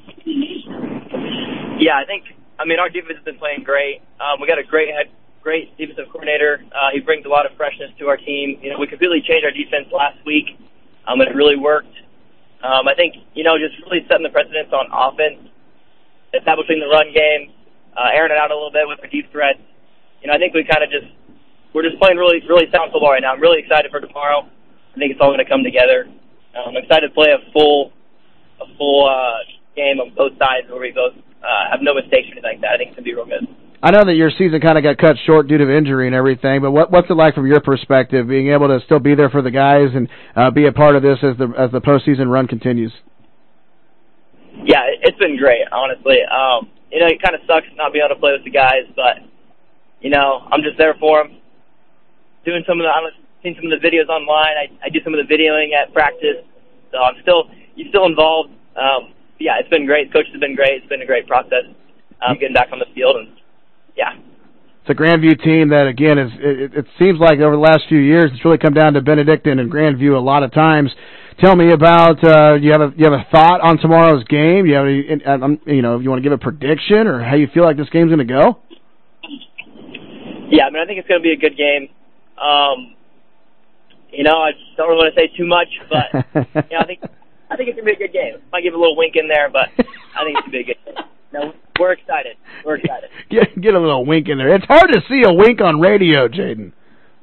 Yeah, our defense has been playing great. We got a great defensive coordinator. He brings a lot of freshness to our team. We completely changed our defense last week, and it really worked. I think, just really setting the precedence on offense, establishing the run game, airing it out a little bit with our deep threats. I think we're just playing really, really sound football right now. I'm really excited for tomorrow. I think it's all going to come together. I'm excited to play a full game on both sides where we both have no mistakes or anything like that. I think it's going to be real good. I know that your season kind of got cut short due to injury and everything, but what's it like from your perspective, being able to still be there for the guys and be a part of this as the postseason run continues? Yeah, it's been great, honestly. It kind of sucks not being able to play with the guys, but I'm just there for them. Doing some of the videos online. I do some of the videoing at practice, so you're still involved. Yeah, it's been great. Coaches have been great. It's been a great process getting back on the field, and yeah. It's a Grandview team that, again, it seems like over the last few years, it's really come down to Benedictine and Grandview a lot of times. Tell me about you have a thought on tomorrow's game? You have if you want to give a prediction or how you feel like this game's going to go? Yeah, I think it's going to be a good game. I don't really want to say too much, but I think it's going to be a good game. Might give a little wink in there, but I think it's going to be a good game. No, we're excited. We're excited. Get a little wink in there. It's hard to see a wink on radio, Jaden.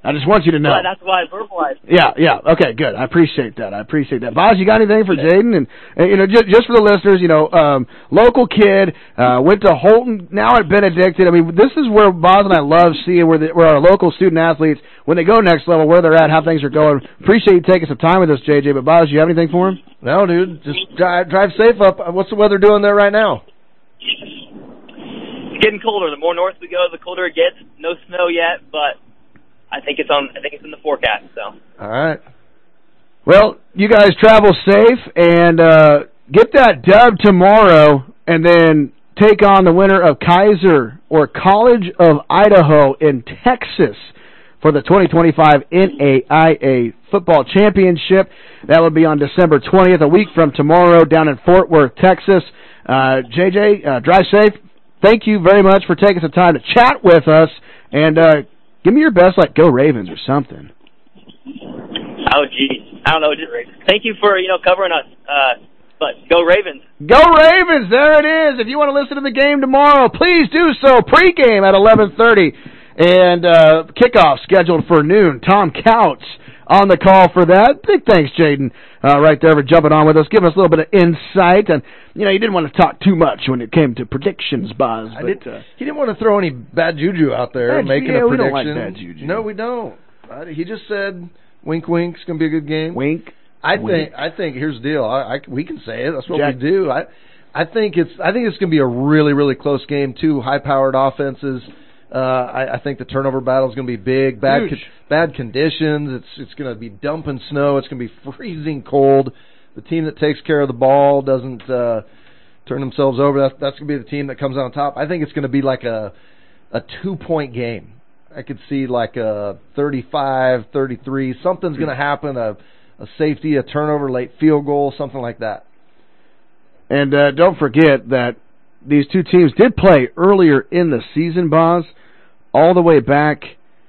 I just want you to know. But that's why I verbalized. Yeah. Okay, good. I appreciate that. Boz, you got anything for Jaden? And just for the listeners, local kid, went to Holton, now at Benedictine. I mean, this is where Boz and I love seeing where our local student athletes, when they go next level, where they're at, how things are going. Appreciate you taking some time with us, JJ. But Boz, you have anything for him? No, dude. Just drive safe up. What's the weather doing there right now? It's getting colder. The more north we go, the colder it gets. No snow yet, but I think it's in the forecast. So. All right. Well, you guys travel safe and get that dub tomorrow, and then take on the winner of Kaiser or College of Idaho in Texas for the 2025 NAIA Football Championship. That will be on December 20th, a week from tomorrow, down in Fort Worth, Texas. JJ, drive safe. Thank you very much for taking some time to chat with us, and give me your best, Go Ravens or something. Oh, geez. I don't know. Just thank you for, covering us. But go Ravens. Go Ravens. There it is. If you want to listen to the game tomorrow, please do so. Pre-game at 11:30. And kickoff scheduled for noon. Tom Couch on the call for that. Big thanks, Jaden, right there for jumping on with us, giving us a little bit of insight. And, you didn't want to talk too much when it came to predictions, Buzz. He didn't want to throw any bad juju out there making a prediction. We don't like bad juju. No, we don't. He just said, wink, wink, it's going to be a good game. Wink. I think here's the deal. We can say it. That's what we do. I think it's going to be a really, really close game. Two high-powered offenses. I think the turnover battle is going to be big. Bad conditions. It's going to be dumping snow. It's going to be freezing cold. The team that takes care of the ball doesn't turn themselves over. That's going to be the team that comes out on top. I think it's going to be like a 2-point game. I could see like a 35-33. Something's going to happen. A safety, a turnover, late field goal, something like that. And don't forget that these two teams did play earlier in the season, Boz, all the way back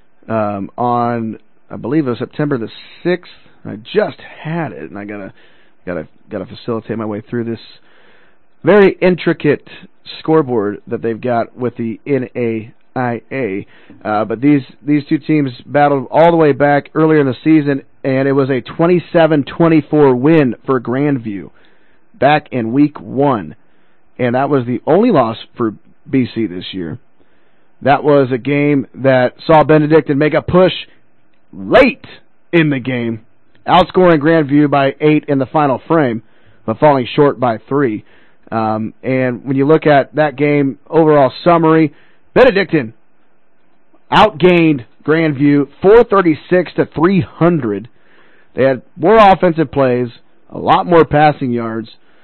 on, I believe it was September the 6th. I just had it, and I gotta facilitate my way through this very intricate scoreboard that they've got with the NAIA. But these two teams battled all the way back earlier in the season, and it was a 27-24 win for Grandview back in week 1. And that was the only loss for BC this year. That was a game that saw Benedictine make a push late in the game, outscoring Grandview by 8 in the final frame, but falling short by 3. And when you look at that game, overall summary, Benedictine outgained Grandview 436-300. They had more offensive plays, a lot more passing yards.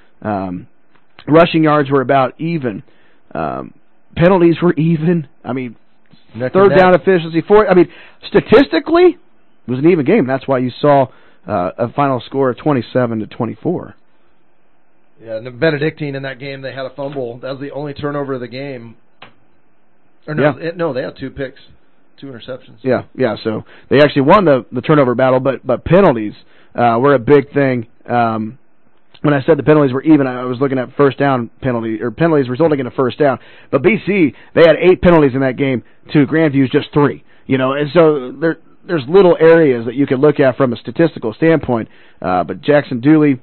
Rushing yards were about even. Penalties were even. I mean, third down efficiency. Statistically, it was an even game. That's why you saw a final score of 27-24. Yeah, and the Benedictine in that game, they had a fumble. That was the only turnover of the game. Or no, they had 2 picks, 2 interceptions. Yeah. So they actually won the turnover battle, but penalties were a big thing. When I said the penalties were even, I was looking at first down penalties resulting in a first down. But BC, they had 8 penalties in that game to Grandview's just 3. And so there's little areas that you can look at from a statistical standpoint. But Jackson Dooley,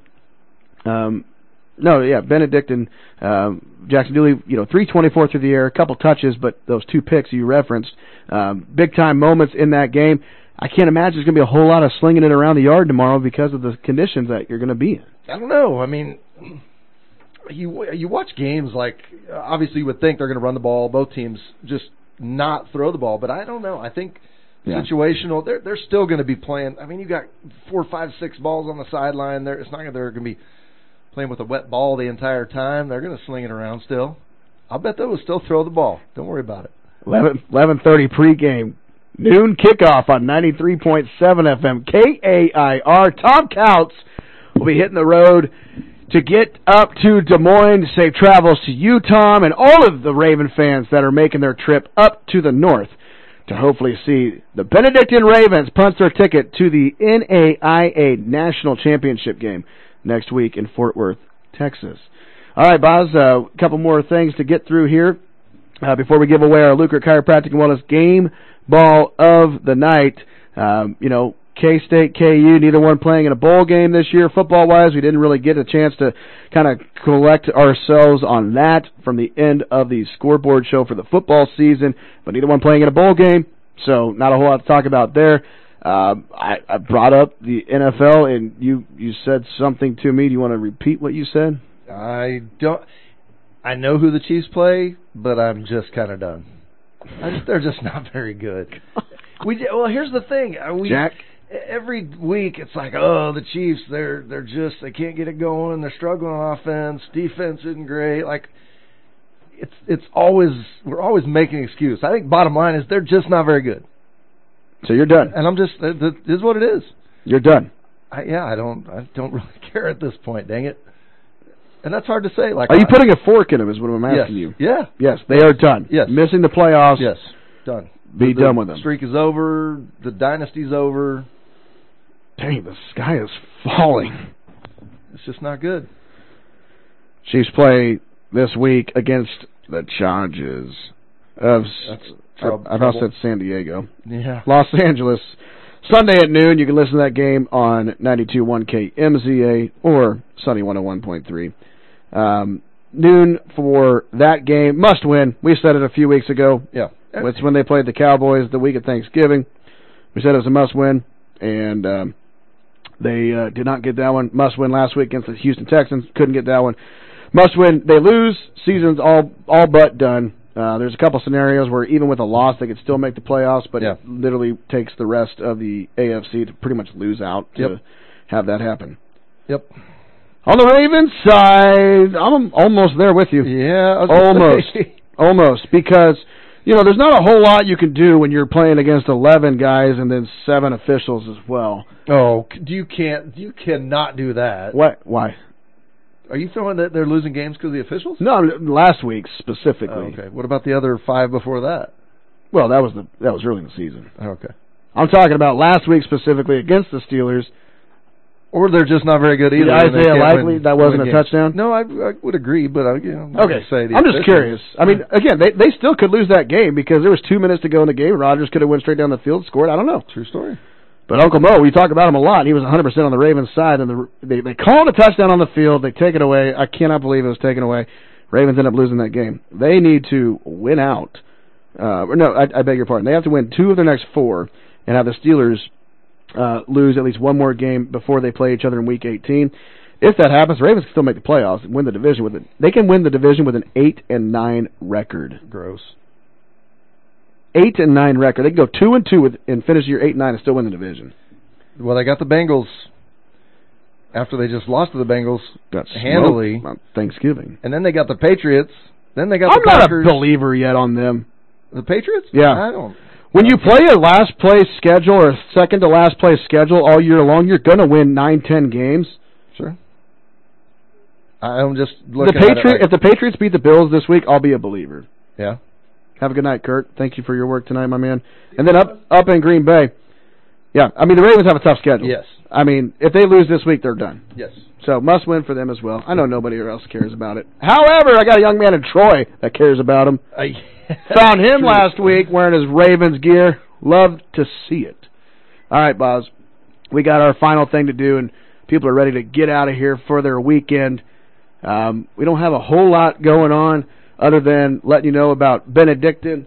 Benedictine, Jackson Dooley, 324 through the air, a couple touches, but those 2 picks you referenced, big time moments in that game. I can't imagine there's going to be a whole lot of slinging it around the yard tomorrow because of the conditions that you're going to be in. I don't know. I mean, you watch games obviously you would think they're going to run the ball, both teams just not throw the ball, but I don't know. I think situational, they're still going to be playing. I mean, you got 4, 5, 6 balls on the sideline. It's not they're going to be playing with a wet ball the entire time. They're going to sling it around still. I'll bet they will still throw the ball. Don't worry about it. 11:30 pregame. Noon kickoff on 93.7 FM KAIR. Tom Couch will be hitting the road to get up to Des Moines. Safe travels to you, Tom, and all of the Raven fans that are making their trip up to the north to hopefully see the Benedictine Ravens punch their ticket to the NAIA National Championship game next week in Fort Worth, Texas. All right, Boz, a couple more things to get through here before we give away our Lukert Chiropractic and Wellness game ball of the night. K-State, KU, neither one playing in a bowl game this year football-wise. We didn't really get a chance to kind of collect ourselves on that from the end of the scoreboard show for the football season, but neither one playing in a bowl game, so not a whole lot to talk about there. I brought up the NFL, and you said something to me. Do you want to repeat what you said? I know who the Chiefs play, but I'm just kind of done. They're just not very good. Well, here's the thing. Jack? Every week it's like, the Chiefs, they can't get it going. They're struggling on offense. Defense isn't great. Like, we're always making an excuse. I think bottom line is they're just not very good. So you're done. And this is what it is. You're done. I don't really care at this point, dang it. And that's hard to say. Like, are you putting a fork in them is what I'm asking you. Yeah. Yes, they are done. Yes. Missing the playoffs. Yes, done. Be done with them. The streak is over. The dynasty's over. Dang, the sky is falling. It's just not good. Chiefs play this week against the Chargers of... I've also said San Diego. Yeah. Los Angeles. Sunday at noon. You can listen to that game on 92.1 KMZA or Sunny 101.3. Noon for that game. Must win. We said it a few weeks ago. Yeah. It's when they played the Cowboys the week of Thanksgiving. We said it was a must win, and they did not get that one. Must win last week against the Houston Texans. Couldn't get that one. Must win. They lose. Season's all but done. There's a couple scenarios where even with a loss they could still make the playoffs, but it literally takes the rest of the AFC to pretty much lose out to have that happen. Yep. On the Ravens side, I'm almost there with you. Yeah, almost, because there's not a whole lot you can do when you're playing against 11 guys and then 7 officials as well. Oh, you cannot do that. What? Why? Are you throwing that they're losing games because of the officials? No, last week specifically. Oh, okay. What about the other 5 before that? Well, that was early in the season. Okay. I'm talking about last week specifically against the Steelers. Or they're just not very good either. Isaiah Likely, that wasn't a touchdown? No, I would agree, but okay. I'm just curious. I mean, again, they still could lose that game because there was 2 minutes to go in the game. Rodgers could have went straight down the field, scored. I don't know. True story. But Uncle Mo, we talk about him a lot. He was 100% on the Ravens side, and they called a touchdown on the field. They take it away. I cannot believe it was taken away. Ravens end up losing that game. They need to win out. I beg your pardon. They have to win 2 of their next 4 and have the Steelers lose at least one more game before they play each other in Week 18. If that happens, the Ravens can still make the playoffs and win the division with it. They can win the division with an 8-9 record. Gross. 8-9 record. They can go 2-2 and finish year 8-9 and still win the division. Well, they got the Bengals after they just lost to the Bengals handily on Thanksgiving, and then they got the Patriots. Then they got the Packers. I'm not a believer yet on them. The Patriots? Yeah. I don't. When you play a last place schedule or a second to last place schedule all year long, you're going to win 9-10 games. Sure. I'm just looking at it. If the Patriots beat the Bills this week, I'll be a believer. Yeah. Have a good night, Kurt. Thank you for your work tonight, my man. And then up in Green Bay. Yeah, I mean, the Ravens have a tough schedule. Yes. I mean, if they lose this week, they're done. Yes. So must win for them as well. I know nobody else cares about it. However, I got a young man in Troy that cares about him. Found him last week wearing his Ravens gear. Love to see it. All right, Boz. We got our final thing to do, and people are ready to get out of here for their weekend. We don't have a whole lot going on other than letting you know about Benedictine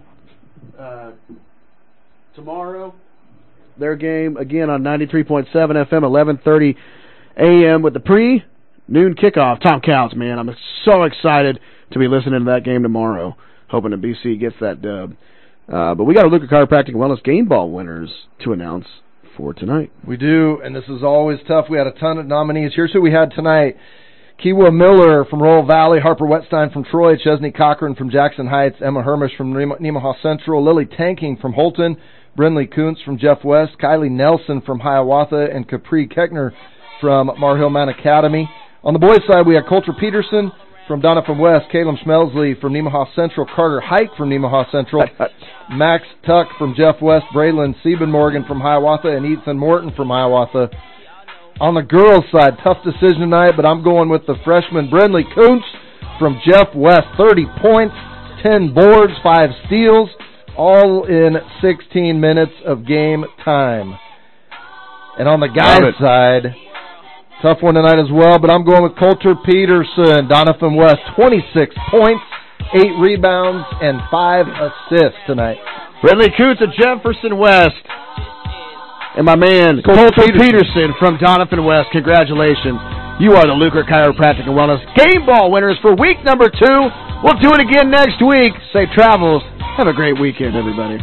tomorrow. Their game, again, on 93.7 FM, 11:30 a.m. with the pre-noon kickoff. Tom Counts, man. I'm so excited to be listening to that game tomorrow, hoping that BC gets that dub. But we got a Luca Chiropractic and Wellness game ball winners to announce for tonight. We do, and this is always tough. We had a ton of nominees. Here's who we had tonight. Kiwa Miller from Royal Valley, Harper Wetstein from Troy, Chesney Cochran from Jackson Heights, Emma Hermish from Nemaha Central, Lily Tanking from Holton, Brinley Kuntz from Jeff West, Kylie Nelson from Hiawatha, and Capri Keckner from Mar Hill Mount Academy. On the boys' side, we had Coulter Peterson from Donna from West, Caleb Schmelsley from Nemaha Central, Carter Hike from Nemaha Central, Max Tuck from Jeff West, Braylon Siebenmorgan from Hiawatha, and Ethan Morton from Hiawatha. On the girls' side, tough decision tonight, but I'm going with the freshman Brinley Kuntz from Jeff West. 30 points, 10 boards, 5 steals all in 16 minutes of game time. And on the guys' side, tough one tonight as well, but I'm going with Coulter Peterson. Doniphan West, 26 points, 8 rebounds, and 5 assists tonight. Ridley Coots of Jefferson West. And my man, Coulter Peterson from Doniphan West. Congratulations. You are the Lukert Chiropractic and Wellness Game Ball winners for week number 2. We'll do it again next week. Safe travels. Have a great weekend, everybody.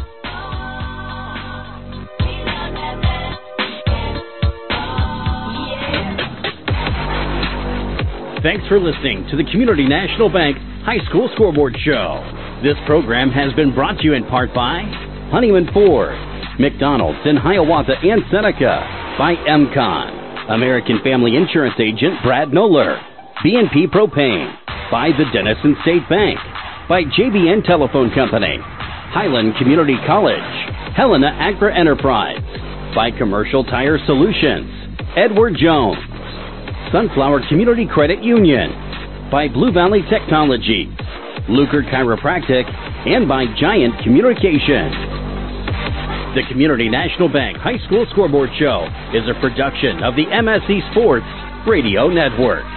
Thanks for listening to the Community National Bank High School Scoreboard Show. This program has been brought to you in part by Honeyman Ford, McDonald's in Hiawatha and Seneca, by MCON, American Family Insurance Agent Brad Noller, BNP Propane, by the Denison State Bank, by JBN Telephone Company, Highland Community College, Helena Agri Enterprise, by Commercial Tire Solutions, Edward Jones, Sunflower Community Credit Union, by Blue Valley Technology, Lukert Chiropractic, and by Giant Communications. The Community National Bank High School Scoreboard Show is a production of the MSC Sports Radio Network.